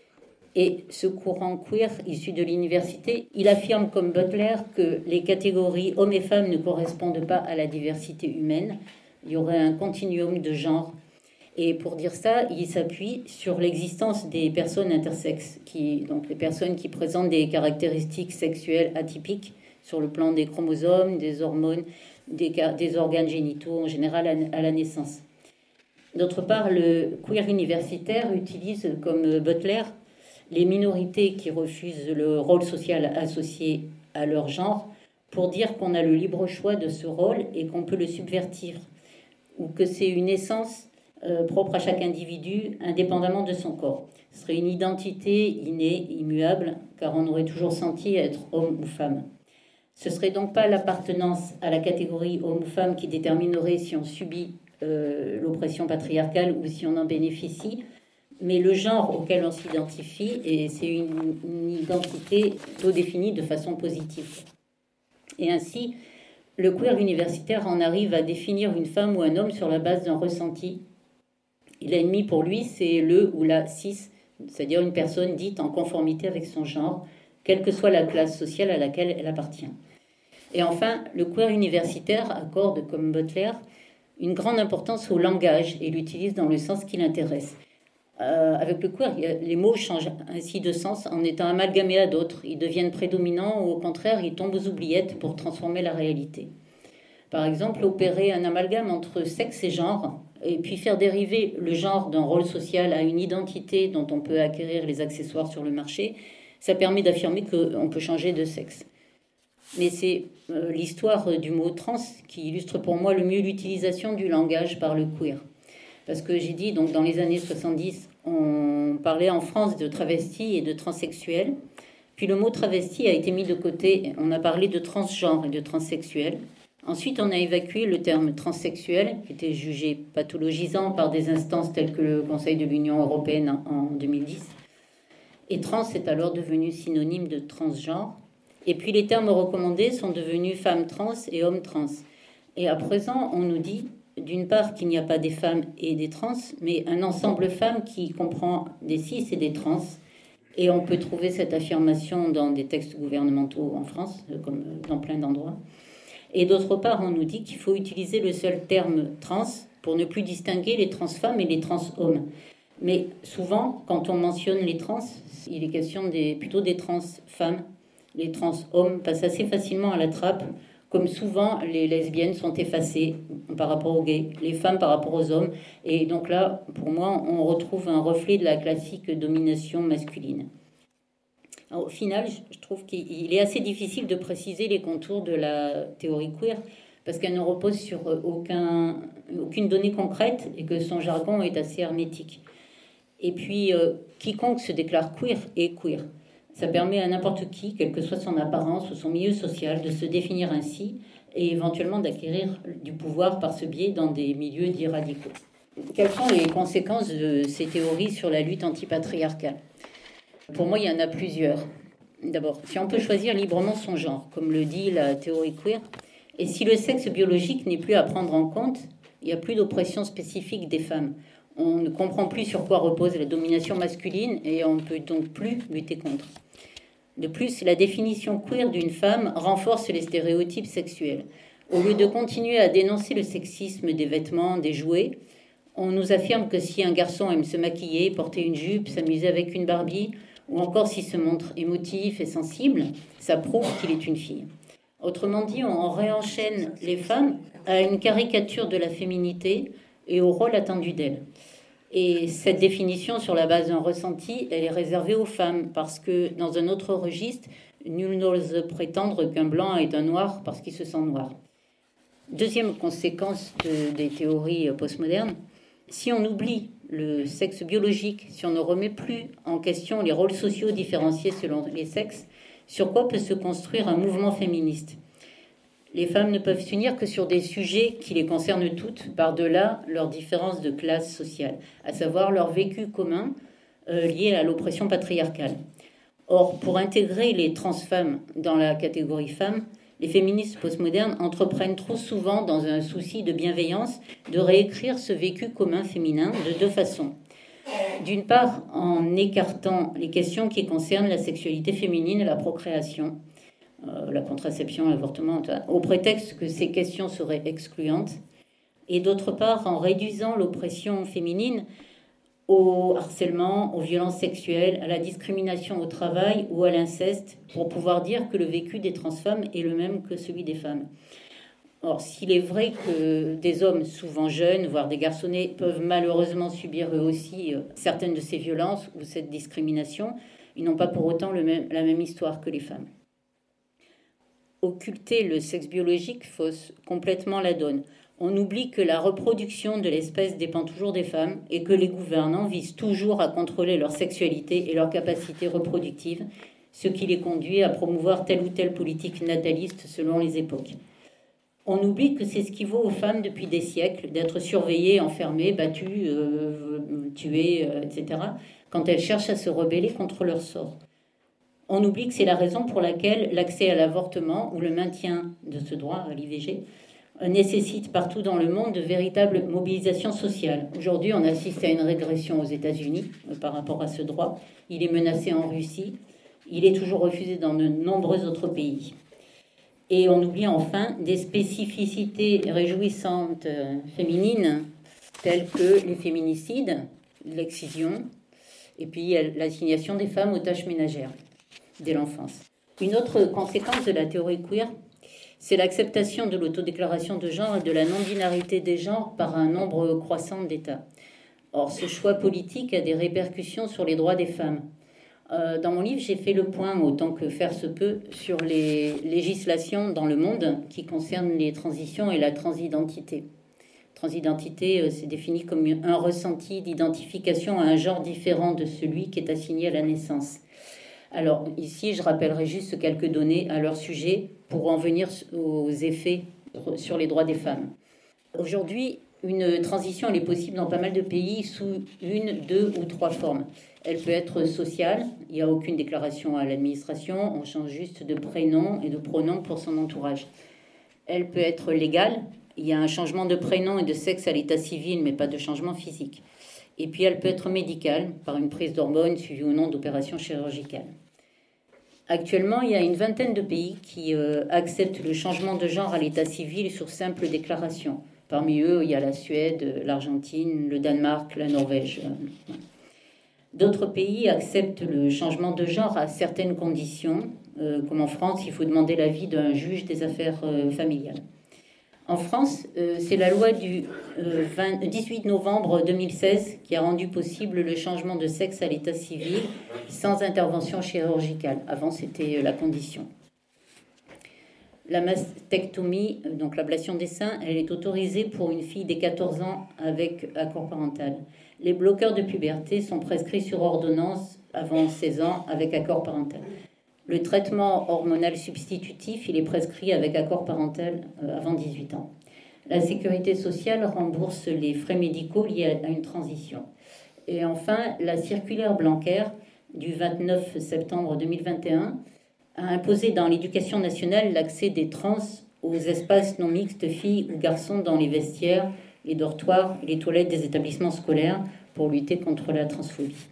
Et ce courant queer issu de l'université, il affirme comme Butler que les catégories hommes et femmes ne correspondent pas à la diversité humaine, il y aurait un continuum de genre. Et pour dire ça, il s'appuie sur l'existence des personnes intersexes, qui, donc les personnes qui présentent des caractéristiques sexuelles atypiques sur le plan des chromosomes, des hormones, des, des organes génitaux en général à, à la naissance. D'autre part, le queer universitaire utilise, comme Butler, les minorités qui refusent le rôle social associé à leur genre pour dire qu'on a le libre choix de ce rôle et qu'on peut le subvertir, ou que c'est une essence Euh, propre à chaque individu, indépendamment de son corps. Ce serait une identité innée, immuable, car on aurait toujours senti être homme ou femme. Ce serait donc pas l'appartenance à la catégorie homme ou femme qui déterminerait si on subit euh, l'oppression patriarcale ou si on en bénéficie, mais le genre auquel on s'identifie, et c'est une, une identité auto-définie de façon positive. Et ainsi, le queer universitaire en arrive à définir une femme ou un homme sur la base d'un ressenti. L'ennemi pour lui, c'est le ou la cis, c'est-à-dire une personne dite en conformité avec son genre, quelle que soit la classe sociale à laquelle elle appartient. Et enfin, le queer universitaire accorde, comme Butler, une grande importance au langage et l'utilise dans le sens qui l'intéresse. Euh, avec le queer, les mots changent ainsi de sens en étant amalgamés à d'autres. Ils deviennent prédominants ou au contraire, ils tombent aux oubliettes pour transformer la réalité. Par exemple, opérer un amalgame entre sexe et genre, et puis faire dériver le genre d'un rôle social à une identité dont on peut acquérir les accessoires sur le marché, ça permet d'affirmer qu'on peut changer de sexe. Mais c'est euh, l'histoire du mot trans qui illustre pour moi le mieux l'utilisation du langage par le queer. Parce que j'ai dit, donc dans les années soixante-dix, on parlait en France de travestis et de transsexuels. Puis le mot travesti a été mis de côté, on a parlé de transgenre et de transsexuel. Ensuite, on a évacué le terme transsexuel, qui était jugé pathologisant par des instances telles que le Conseil de l'Union européenne en deux mille dix. Et trans est alors devenu synonyme de transgenre. Et puis les termes recommandés sont devenus femmes trans et hommes trans. Et à présent, on nous dit, d'une part, qu'il n'y a pas des femmes et des trans, mais un ensemble femmes qui comprend des cis et des trans. Et on peut trouver cette affirmation dans des textes gouvernementaux en France, comme dans plein d'endroits. Et d'autre part, on nous dit qu'il faut utiliser le seul terme trans pour ne plus distinguer les trans femmes et les trans hommes. Mais souvent, quand on mentionne les trans, il est question des, plutôt des trans femmes. Les trans hommes passent assez facilement à la trappe, comme souvent les lesbiennes sont effacées par rapport aux gays, les femmes par rapport aux hommes. Et donc là, pour moi, on retrouve un reflet de la classique domination masculine. Alors, au final, je trouve qu'il est assez difficile de préciser les contours de la théorie queer parce qu'elle ne repose sur aucun, aucune donnée concrète et que son jargon est assez hermétique. Et puis, euh, quiconque se déclare queer est queer. Ça permet à n'importe qui, quelle que soit son apparence ou son milieu social, de se définir ainsi et éventuellement d'acquérir du pouvoir par ce biais dans des milieux dits radicaux. Quelles sont les conséquences de ces théories sur la lutte antipatriarcale ? Pour moi, il y en a plusieurs. D'abord, si on peut choisir librement son genre, comme le dit la théorie queer, et si le sexe biologique n'est plus à prendre en compte, il n'y a plus d'oppression spécifique des femmes. On ne comprend plus sur quoi repose la domination masculine et on ne peut donc plus lutter contre. De plus, la définition queer d'une femme renforce les stéréotypes sexuels. Au lieu de continuer à dénoncer le sexisme des vêtements, des jouets, on nous affirme que si un garçon aime se maquiller, porter une jupe, s'amuser avec une Barbie, ou encore s'il se montre émotif et sensible, ça prouve qu'il est une fille. Autrement dit, on réenchaîne les femmes à une caricature de la féminité et au rôle attendu d'elles. Et cette définition sur la base d'un ressenti, elle est réservée aux femmes, parce que dans un autre registre, nul n'ose prétendre qu'un blanc est un noir parce qu'il se sent noir. Deuxième conséquence de, des théories postmodernes, si on oublie le sexe biologique, si on ne remet plus en question les rôles sociaux différenciés selon les sexes, sur quoi peut se construire un mouvement féministe ? Les femmes ne peuvent s'unir que sur des sujets qui les concernent toutes, par-delà leurs différences de classe sociale, à savoir leur vécu commun euh, lié à l'oppression patriarcale. Or, pour intégrer les transfemmes dans la catégorie femmes, les féministes postmodernes entreprennent trop souvent, dans un souci de bienveillance, de réécrire ce vécu commun féminin de deux façons. D'une part, en écartant les questions qui concernent la sexualité féminine et la procréation, euh, la contraception, l'avortement, au prétexte que ces questions seraient excluantes, et d'autre part, en réduisant l'oppression féminine au harcèlement, aux violences sexuelles, à la discrimination au travail ou à l'inceste, pour pouvoir dire que le vécu des transfemmes est le même que celui des femmes. Or, s'il est vrai que des hommes, souvent jeunes, voire des garçonnets, peuvent malheureusement subir eux aussi certaines de ces violences ou cette discrimination, ils n'ont pas pour autant le même, la même histoire que les femmes. Occulter le sexe biologique fausse complètement la donne. On oublie que la reproduction de l'espèce dépend toujours des femmes et que les gouvernants visent toujours à contrôler leur sexualité et leur capacité reproductive, ce qui les conduit à promouvoir telle ou telle politique nataliste selon les époques. On oublie que c'est ce qui vaut aux femmes depuis des siècles d'être surveillées, enfermées, battues, euh, tuées, euh, et cetera, quand elles cherchent à se rebeller contre leur sort. On oublie que c'est la raison pour laquelle l'accès à l'avortement ou le maintien de ce droit à l'I V G nécessite partout dans le monde de véritables mobilisations sociales. Aujourd'hui, on assiste à une régression aux États-Unis euh, par rapport à ce droit. Il est menacé en Russie. Il est toujours refusé dans de nombreux autres pays. Et on oublie enfin des spécificités réjouissantes euh, féminines telles que les féminicides, l'excision et puis l'assignation des femmes aux tâches ménagères dès l'enfance. Une autre conséquence de la théorie queer, c'est l'acceptation de l'autodéclaration de genre et de la non-binarité des genres par un nombre croissant d'États. Or, ce choix politique a des répercussions sur les droits des femmes. Euh, dans mon livre, j'ai fait le point, autant que faire se peut, sur les législations dans le monde qui concernent les transitions et la transidentité. Transidentité, euh, c'est défini comme un ressenti d'identification à un genre différent de celui qui est assigné à la naissance. Alors ici, je rappellerai juste quelques données à leur sujet pour en venir aux effets sur les droits des femmes. Aujourd'hui, une transition elle est possible dans pas mal de pays sous une, deux ou trois formes. Elle peut être sociale, il n'y a aucune déclaration à l'administration, on change juste de prénom et de pronom pour son entourage. Elle peut être légale, il y a un changement de prénom et de sexe à l'état civil, mais pas de changement physique. Et puis elle peut être médicale, par une prise d'hormones suivie ou non d'opérations chirurgicales. Actuellement, il y a une vingtaine de pays qui euh, acceptent le changement de genre à l'état civil sur simple déclaration. Parmi eux, il y a la Suède, l'Argentine, le Danemark, la Norvège. D'autres pays acceptent le changement de genre à certaines conditions, euh, comme en France, il faut demander l'avis d'un juge des affaires euh, familiales. En France, euh, c'est la loi du euh, vingt, dix-huit novembre deux mille seize qui a rendu possible le changement de sexe à l'état civil sans intervention chirurgicale. Avant, c'était la condition. La mastectomie, donc l'ablation des seins, elle est autorisée pour une fille dès quatorze ans avec accord parental. Les bloqueurs de puberté sont prescrits sur ordonnance avant seize ans avec accord parental. Le traitement hormonal substitutif, il est prescrit avec accord parental avant dix-huit ans. La sécurité sociale rembourse les frais médicaux liés à une transition. Et enfin, la circulaire Blanquer du vingt-neuf septembre deux mille vingt et un a imposé dans l'éducation nationale l'accès des trans aux espaces non mixtes filles ou garçons dans les vestiaires, les dortoirs et les toilettes des établissements scolaires pour lutter contre la transphobie.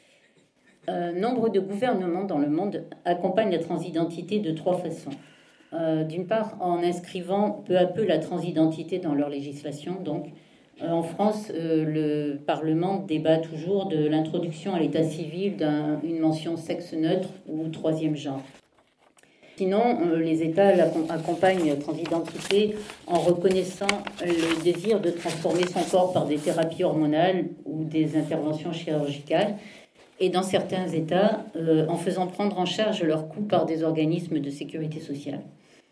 Euh, nombre de gouvernements dans le monde accompagnent la transidentité de trois façons. Euh, d'une part, en inscrivant peu à peu la transidentité dans leur législation. Donc, euh, en France, euh, le Parlement débat toujours de l'introduction à l'état civil d'une mention sexe neutre ou troisième genre. Sinon, euh, les États accompagnent la transidentité en reconnaissant le désir de transformer son corps par des thérapies hormonales ou des interventions chirurgicales. Et dans certains États, euh, en faisant prendre en charge leurs coûts par des organismes de sécurité sociale.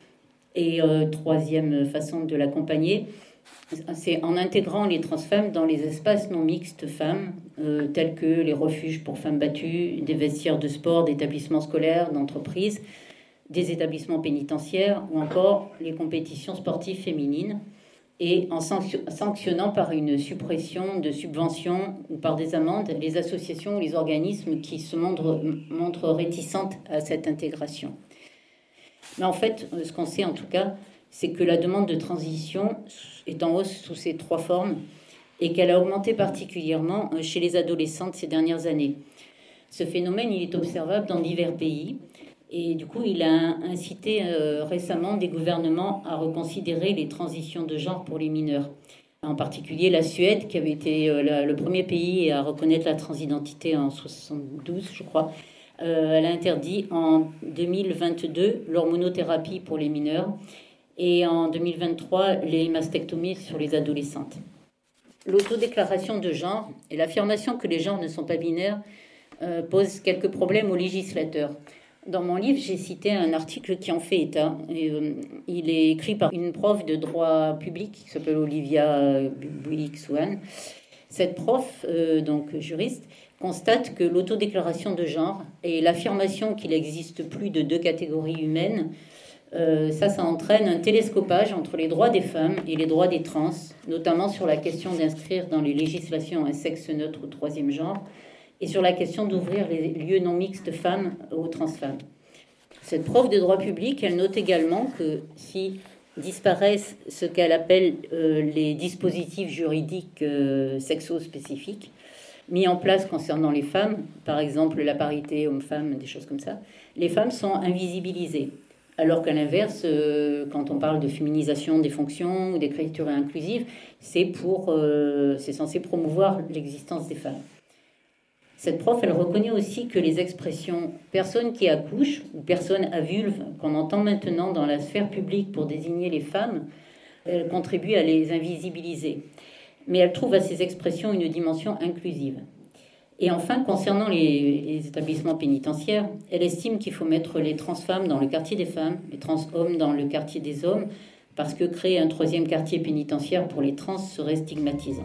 Et euh, troisième façon de l'accompagner, c'est en intégrant les transfemmes dans les espaces non mixtes femmes, euh, tels que les refuges pour femmes battues, des vestiaires de sport, d'établissements scolaires, d'entreprises, des établissements pénitentiaires ou encore les compétitions sportives féminines, et en sanctionnant par une suppression de subventions ou par des amendes les associations ou les organismes qui se montrent, montrent réticentes à cette intégration. Mais en fait, ce qu'on sait en tout cas, c'est que la demande de transition est en hausse sous ces trois formes et qu'elle a augmenté particulièrement chez les adolescentes ces dernières années. Ce phénomène, il est observable dans divers pays. Et du coup, il a incité euh, récemment des gouvernements à reconsidérer les transitions de genre pour les mineurs. En particulier la Suède, qui avait été euh, la, le premier pays à reconnaître la transidentité en soixante-douze, je crois. Euh, elle a interdit en deux mille vingt-deux l'hormonothérapie pour les mineurs et en deux mille vingt-trois les mastectomies sur les adolescentes. L'autodéclaration de genre et l'affirmation que les genres ne sont pas binaires euh, posent quelques problèmes aux législateurs. Dans mon livre, j'ai cité un article qui en fait état. Et, euh, il est écrit par une prof de droit public qui s'appelle Olivia Buick-Swan. Cette prof, euh, donc juriste, constate que l'autodéclaration de genre et l'affirmation qu'il existe plus de deux catégories humaines, euh, ça, ça entraîne un télescopage entre les droits des femmes et les droits des trans, notamment sur la question d'inscrire dans les législations un sexe neutre ou troisième genre, et sur la question d'ouvrir les lieux non mixtes femmes aux transfemmes. Cette prof de droit public, elle note également que si disparaissent ce qu'elle appelle euh, les dispositifs juridiques euh, sexo-spécifiques mis en place concernant les femmes, par exemple la parité homme-femme, des choses comme ça, les femmes sont invisibilisées. Alors qu'à l'inverse, euh, quand on parle de féminisation des fonctions ou d'écriture inclusive, c'est, pour, euh, c'est censé promouvoir l'existence des femmes. Cette prof, elle reconnaît aussi que les expressions « personne qui accouche » ou « personne à vulve » qu'on entend maintenant dans la sphère publique pour désigner les femmes, elles contribuent à les invisibiliser. Mais elle trouve à ces expressions une dimension inclusive. Et enfin, concernant les, les établissements pénitentiaires, elle estime qu'il faut mettre les transfemmes dans le quartier des femmes, les transhommes dans le quartier des hommes, parce que créer un troisième quartier pénitentiaire pour les trans serait stigmatisant.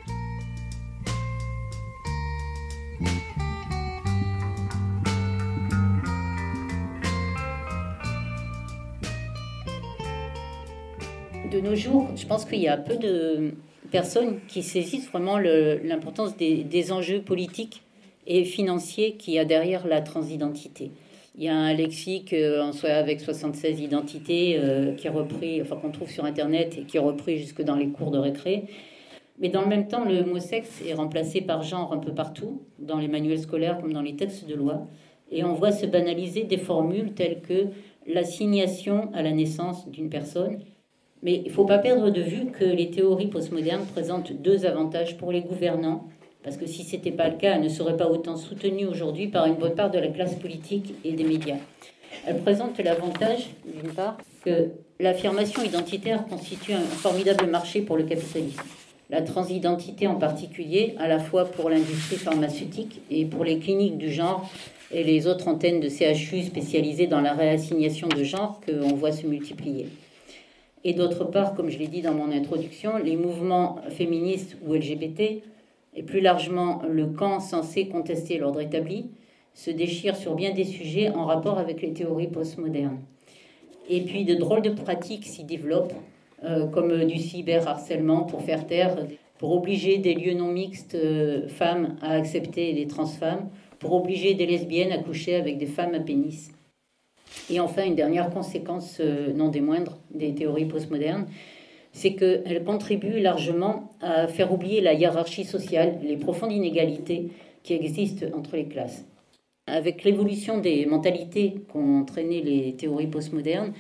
De nos jours, je pense qu'il y a peu de personnes qui saisissent vraiment le, l'importance des, des enjeux politiques et financiers qu'il y a derrière la transidentité. Il y a un lexique euh, avec soixante-seize identités euh, qui est repris, enfin qu'on trouve sur Internet et qui est repris jusque dans les cours de récré. Mais dans le même temps, le mot sexe est remplacé par genre un peu partout, dans les manuels scolaires comme dans les textes de loi. Et on voit se banaliser des formules telles que l'assignation à la naissance d'une personne. Mais il ne faut pas perdre de vue que les théories postmodernes présentent deux avantages pour les gouvernants Parce que si ce n'était pas le cas, elle ne serait pas autant soutenue aujourd'hui par une bonne part de la classe politique et des médias. Elle présente l'avantage, d'une part, que l'affirmation identitaire constitue un formidable marché pour le capitalisme. La transidentité en particulier, à la fois pour l'industrie pharmaceutique et pour les cliniques du genre et les autres antennes de C H U spécialisées dans la réassignation de genre qu'on voit se multiplier. Et d'autre part, comme je l'ai dit dans mon introduction, les mouvements féministes ou L G B T, et plus largement le camp censé contester l'ordre établi, se déchirent sur bien des sujets en rapport avec les théories postmodernes. Et puis de drôles de pratiques s'y développent, euh, comme du cyberharcèlement pour faire taire, pour obliger des lieux non mixtes euh, femmes à accepter les transfemmes, pour obliger des lesbiennes à coucher avec des femmes à pénis. Et enfin, une dernière conséquence, euh, non des moindres, des théories postmodernes, c'est qu'elles contribuent largement à faire oublier la hiérarchie sociale, les profondes inégalités qui existent entre les classes. Avec l'évolution des mentalités qu'ont entraîné les théories postmodernes,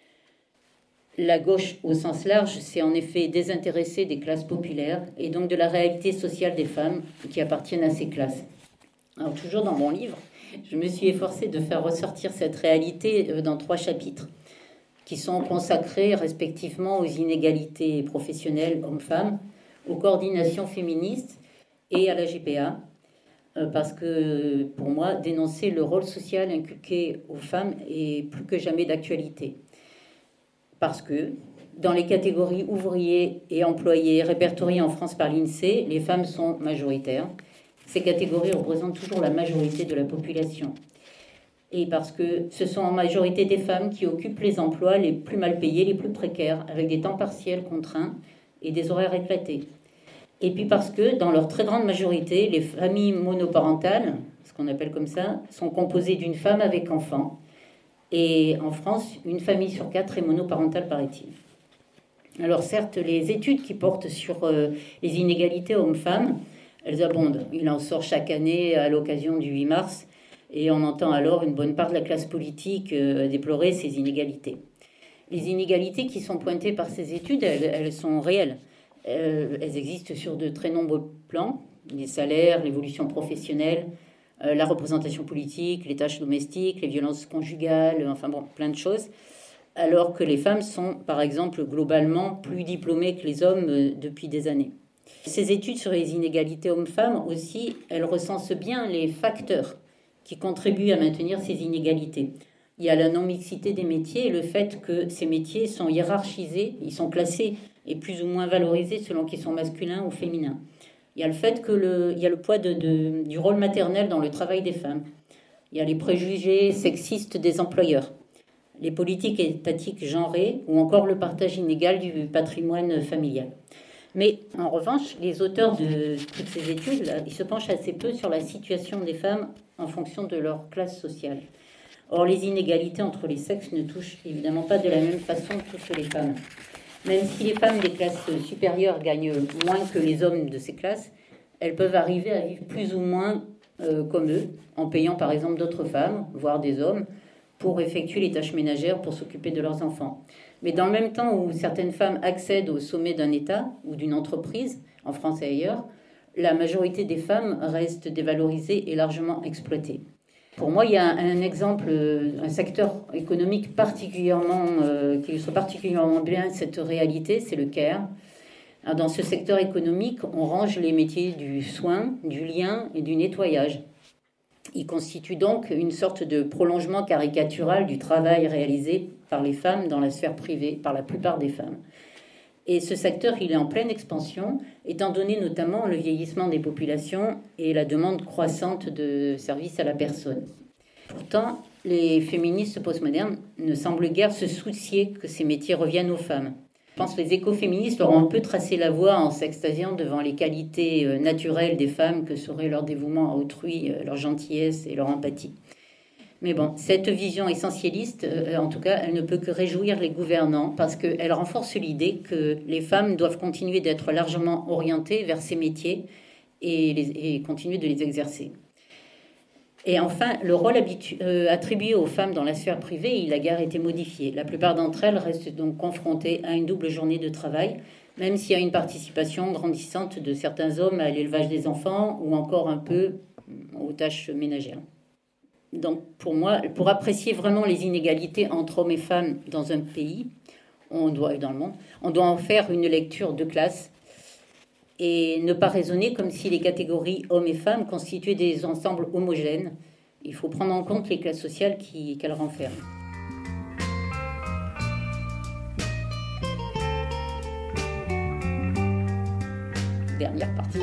la gauche, au sens large, s'est en effet désintéressée des classes populaires et donc de la réalité sociale des femmes qui appartiennent à ces classes. Alors, toujours dans mon livre, je me suis efforcée de faire ressortir cette réalité dans trois chapitres qui sont consacrés respectivement aux inégalités professionnelles hommes-femmes, aux coordinations féministes et à la G P A, parce que, pour moi, dénoncer le rôle social inculqué aux femmes est plus que jamais d'actualité. Parce que, dans les catégories ouvriers et employés répertoriées en France par l'INSEE, les femmes sont majoritaires. Ces catégories représentent toujours la majorité de la population. Et parce que ce sont en majorité des femmes qui occupent les emplois les plus mal payés, les plus précaires, avec des temps partiels contraints et des horaires éclatés. Et puis parce que, dans leur très grande majorité, les familles monoparentales, ce qu'on appelle comme ça, sont composées d'une femme avec enfants. Et en France, une famille sur quatre est monoparentale, paraît-il. Alors certes, les études qui portent sur euh, les inégalités hommes-femmes, elles abondent. Il en sort chaque année à l'occasion du huit mars, et on entend alors une bonne part de la classe politique euh, déplorer ces inégalités. Les inégalités qui sont pointées par ces études, elles, elles sont réelles. Euh, elles existent sur de très nombreux plans, les salaires, l'évolution professionnelle, euh, la représentation politique, les tâches domestiques, les violences conjugales, enfin bon, plein de choses, alors que les femmes sont, par exemple, globalement plus diplômées que les hommes euh, depuis des années. Ces études sur les inégalités hommes-femmes aussi, elles recensent bien les facteurs qui contribuent à maintenir ces inégalités. Il y a la non-mixité des métiers et le fait que ces métiers sont hiérarchisés, ils sont classés et plus ou moins valorisés selon qu'ils sont masculins ou féminins. Il y a le fait que le, il y a le poids de, de, du rôle maternel dans le travail des femmes. Il y a les préjugés sexistes des employeurs, les politiques étatiques genrées ou encore le partage inégal du patrimoine familial. Mais en revanche, les auteurs de toutes ces études, là, ils se penchent assez peu sur la situation des femmes en fonction de leur classe sociale. Or, les inégalités entre les sexes ne touchent évidemment pas de la même façon toutes les femmes. Même si les femmes des classes supérieures gagnent moins que les hommes de ces classes, elles peuvent arriver à vivre plus ou moins euh, comme eux, en payant par exemple d'autres femmes, voire des hommes, pour effectuer les tâches ménagères, pour s'occuper de leurs enfants. Mais dans le même temps où certaines femmes accèdent au sommet d'un État ou d'une entreprise, en France et ailleurs, la majorité des femmes restent dévalorisées et largement exploitées. Pour moi, il y a un, un exemple, un secteur économique particulièrement, euh, qui illustre particulièrement bien cette réalité, c'est le care. Alors, dans ce secteur économique, on range les métiers du soin, du lien et du nettoyage. Il constitue donc une sorte de prolongement caricatural du travail réalisé par les femmes dans la sphère privée, par la plupart des femmes. Et ce secteur, il est en pleine expansion, étant donné notamment le vieillissement des populations et la demande croissante de services à la personne. Pourtant, les féministes postmodernes ne semblent guère se soucier que ces métiers reviennent aux femmes. Je pense que les écoféministes leur ont un peu tracé la voie en s'extasiant devant les qualités naturelles des femmes que serait leur dévouement à autrui, leur gentillesse et leur empathie. Mais bon, cette vision essentialiste, en tout cas, elle ne peut que réjouir les gouvernants parce qu'elle renforce l'idée que les femmes doivent continuer d'être largement orientées vers ces métiers et, les, et continuer de les exercer. Et enfin, le rôle habitu- euh, attribué aux femmes dans la sphère privée, il a guère été modifié. La plupart d'entre elles restent donc confrontées à une double journée de travail, même s'il y a une participation grandissante de certains hommes à l'élevage des enfants ou encore un peu aux tâches ménagères. Donc pour moi, pour apprécier vraiment les inégalités entre hommes et femmes dans un pays, on doit, dans le monde, on doit en faire une lecture de classe et ne pas raisonner comme si les catégories hommes et femmes constituaient des ensembles homogènes. Il faut prendre en compte les classes sociales qui, qu'elles renferment. Dernière partie.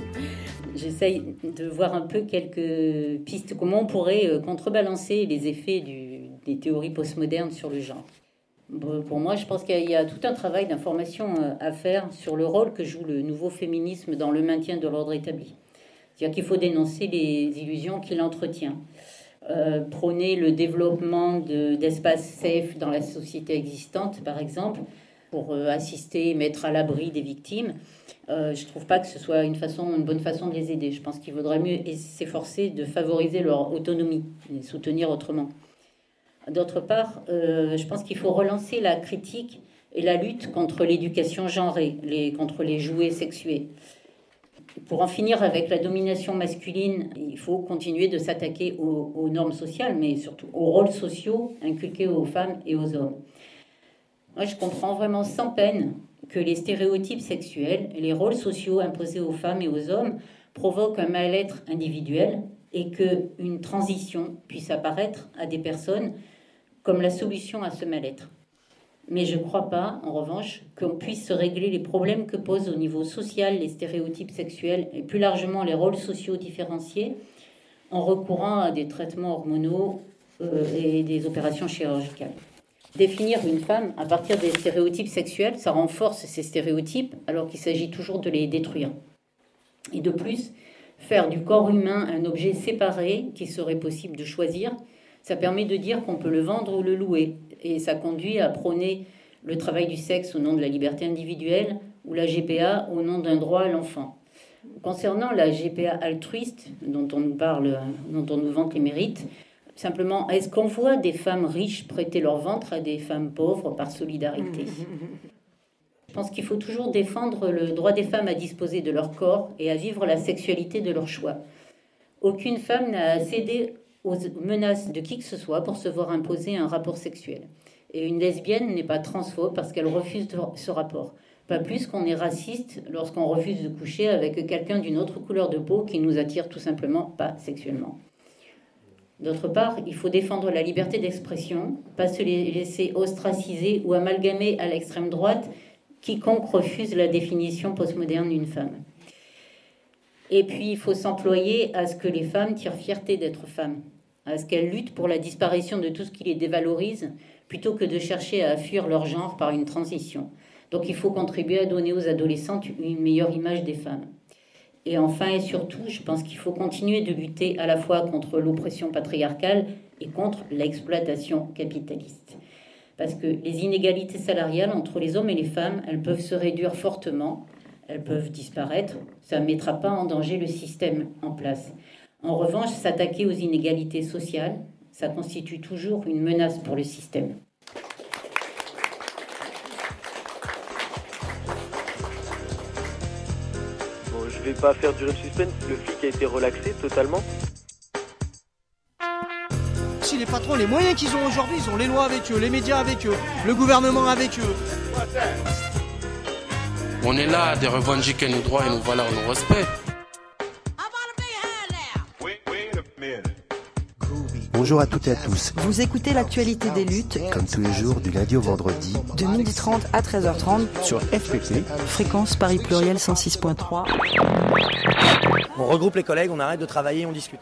J'essaye de voir un peu quelques pistes, comment on pourrait contrebalancer les effets du, des théories postmodernes sur le genre. Pour moi, je pense qu'il y a tout un travail d'information à faire sur le rôle que joue le nouveau féminisme dans le maintien de l'ordre établi. C'est-à-dire qu'il faut dénoncer les illusions qu'il entretient, euh, prôner le développement de, d'espaces safe dans la société existante, par exemple, pour euh, assister et mettre à l'abri des victimes. Euh, je ne trouve pas que ce soit une, façon, une bonne façon de les aider. Je pense qu'il vaudrait mieux s'efforcer de favoriser leur autonomie, les soutenir autrement. D'autre part, euh, je pense qu'il faut relancer la critique et la lutte contre l'éducation genrée, les, contre les jouets sexués. Pour en finir avec la domination masculine, il faut continuer de s'attaquer aux, aux normes sociales, mais surtout aux rôles sociaux inculqués aux femmes et aux hommes. Moi, je comprends vraiment sans peine que les stéréotypes sexuels et les rôles sociaux imposés aux femmes et aux hommes provoquent un mal-être individuel et qu'une transition puisse apparaître à des personnes comme la solution à ce mal-être. Mais je ne crois pas, en revanche, qu'on puisse régler les problèmes que posent au niveau social les stéréotypes sexuels et plus largement les rôles sociaux différenciés en recourant à des traitements hormonaux euh, et des opérations chirurgicales. Définir une femme à partir des stéréotypes sexuels, ça renforce ces stéréotypes alors qu'il s'agit toujours de les détruire. Et de plus, faire du corps humain un objet séparé qu'il serait possible de choisir, ça permet de dire qu'on peut le vendre ou le louer. Et ça conduit à prôner le travail du sexe au nom de la liberté individuelle ou la G P A au nom d'un droit à l'enfant. Concernant la G P A altruiste, dont on nous parle, dont on nous vante les mérites, simplement, est-ce qu'on voit des femmes riches prêter leur ventre à des femmes pauvres par solidarité ? Je pense qu'il faut toujours défendre le droit des femmes à disposer de leur corps et à vivre la sexualité de leur choix. Aucune femme n'a cédé aux menaces de qui que ce soit pour se voir imposer un rapport sexuel. Et une lesbienne n'est pas transphobe parce qu'elle refuse ce rapport. Pas plus qu'on est raciste lorsqu'on refuse de coucher avec quelqu'un d'une autre couleur de peau qui nous attire tout simplement pas sexuellement. D'autre part, il faut défendre la liberté d'expression, pas se laisser ostraciser ou amalgamer à l'extrême droite quiconque refuse la définition postmoderne d'une femme. Et puis, il faut s'employer à ce que les femmes tirent fierté d'être femmes, à ce qu'elles luttent pour la disparition de tout ce qui les dévalorise, plutôt que de chercher à fuir leur genre par une transition. Donc, il faut contribuer à donner aux adolescentes une meilleure image des femmes. Et enfin et surtout, je pense qu'il faut continuer de lutter à la fois contre l'oppression patriarcale et contre l'exploitation capitaliste. Parce que les inégalités salariales entre les hommes et les femmes, elles peuvent se réduire fortement, elles peuvent disparaître, ça ne mettra pas en danger le système en place. En revanche, s'attaquer aux inégalités sociales, ça constitue toujours une menace pour le système. Bon, je vais pas faire durer le suspense, le flic a été relaxé totalement. Si les patrons, les moyens qu'ils ont aujourd'hui, ils ont les lois avec eux, les médias avec eux, le gouvernement avec eux. On est là de revendiquer nos droits et nos valeurs, nos respects. Bonjour à toutes et à tous. Vous écoutez l'actualité des luttes, Comme tous les jours, du lundi au vendredi, de midi trente à treize heures trente, sur F P P. fréquence Paris Pluriel cent six point trois. On regroupe les collègues, on arrête de travailler, on discute.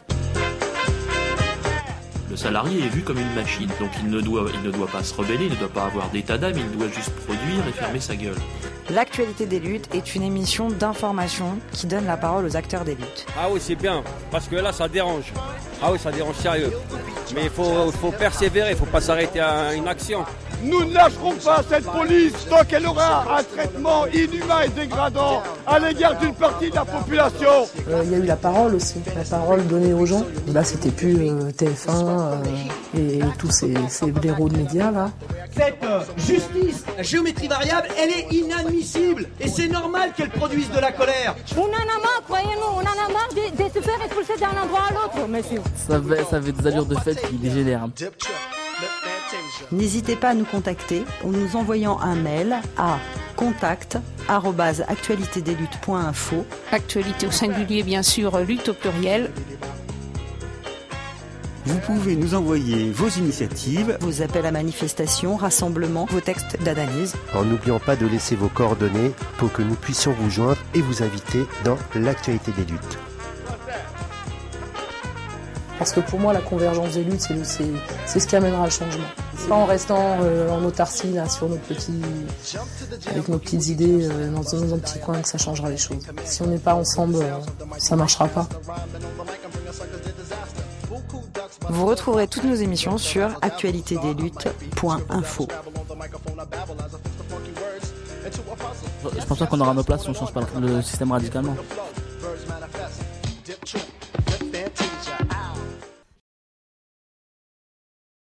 Le salarié est vu comme une machine, donc il ne doit, il ne doit pas se rebeller, il ne doit pas avoir d'état d'âme, il doit juste produire et fermer sa gueule. L'actualité des luttes est une émission d'information qui donne la parole aux acteurs des luttes. Ah oui, c'est bien, parce que là, ça dérange. Ah oui, ça dérange sérieux. Mais il faut, faut persévérer, il ne faut pas s'arrêter à une action. Nous ne lâcherons pas cette police tant qu'elle aura un traitement inhumain et dégradant à l'égard d'une partie de la population. Euh, il y a eu la parole aussi, la parole donnée aux gens. Là, c'était plus euh, T F un euh, et, et tous ces, ces blaireaux de médias là. Cette euh, justice à géométrie variable, elle est inadmissible. inadmissible. Et c'est normal qu'elle produise de la colère. On en a marre, croyez-nous, on en a marre de, de se faire expulser d'un endroit à l'autre, monsieur. Ça avait, ça avait des allures de fête qui dégénèrent. N'hésitez pas à nous contacter en nous envoyant un mail à contact arobase actualité des luttes point info. Actualité au singulier, bien sûr, lutte au pluriel. Vous pouvez nous envoyer vos initiatives, vos appels à manifestation, rassemblements, vos textes d'analyse. En n'oubliant pas de laisser vos coordonnées pour que nous puissions vous joindre et vous inviter dans l'actualité des luttes. Parce que pour moi, la convergence des luttes, c'est, c'est, c'est ce qui amènera le changement. C'est pas en restant euh, en autarcie, là, sur nos petits, avec nos petites idées, euh, dans, dans un petit coin, que ça changera les choses. Si on n'est pas ensemble, euh, ça marchera pas. Vous retrouverez toutes nos émissions sur actualité des luttes point info. Je pense pas qu'on aura nos places si on change pas le système radicalement.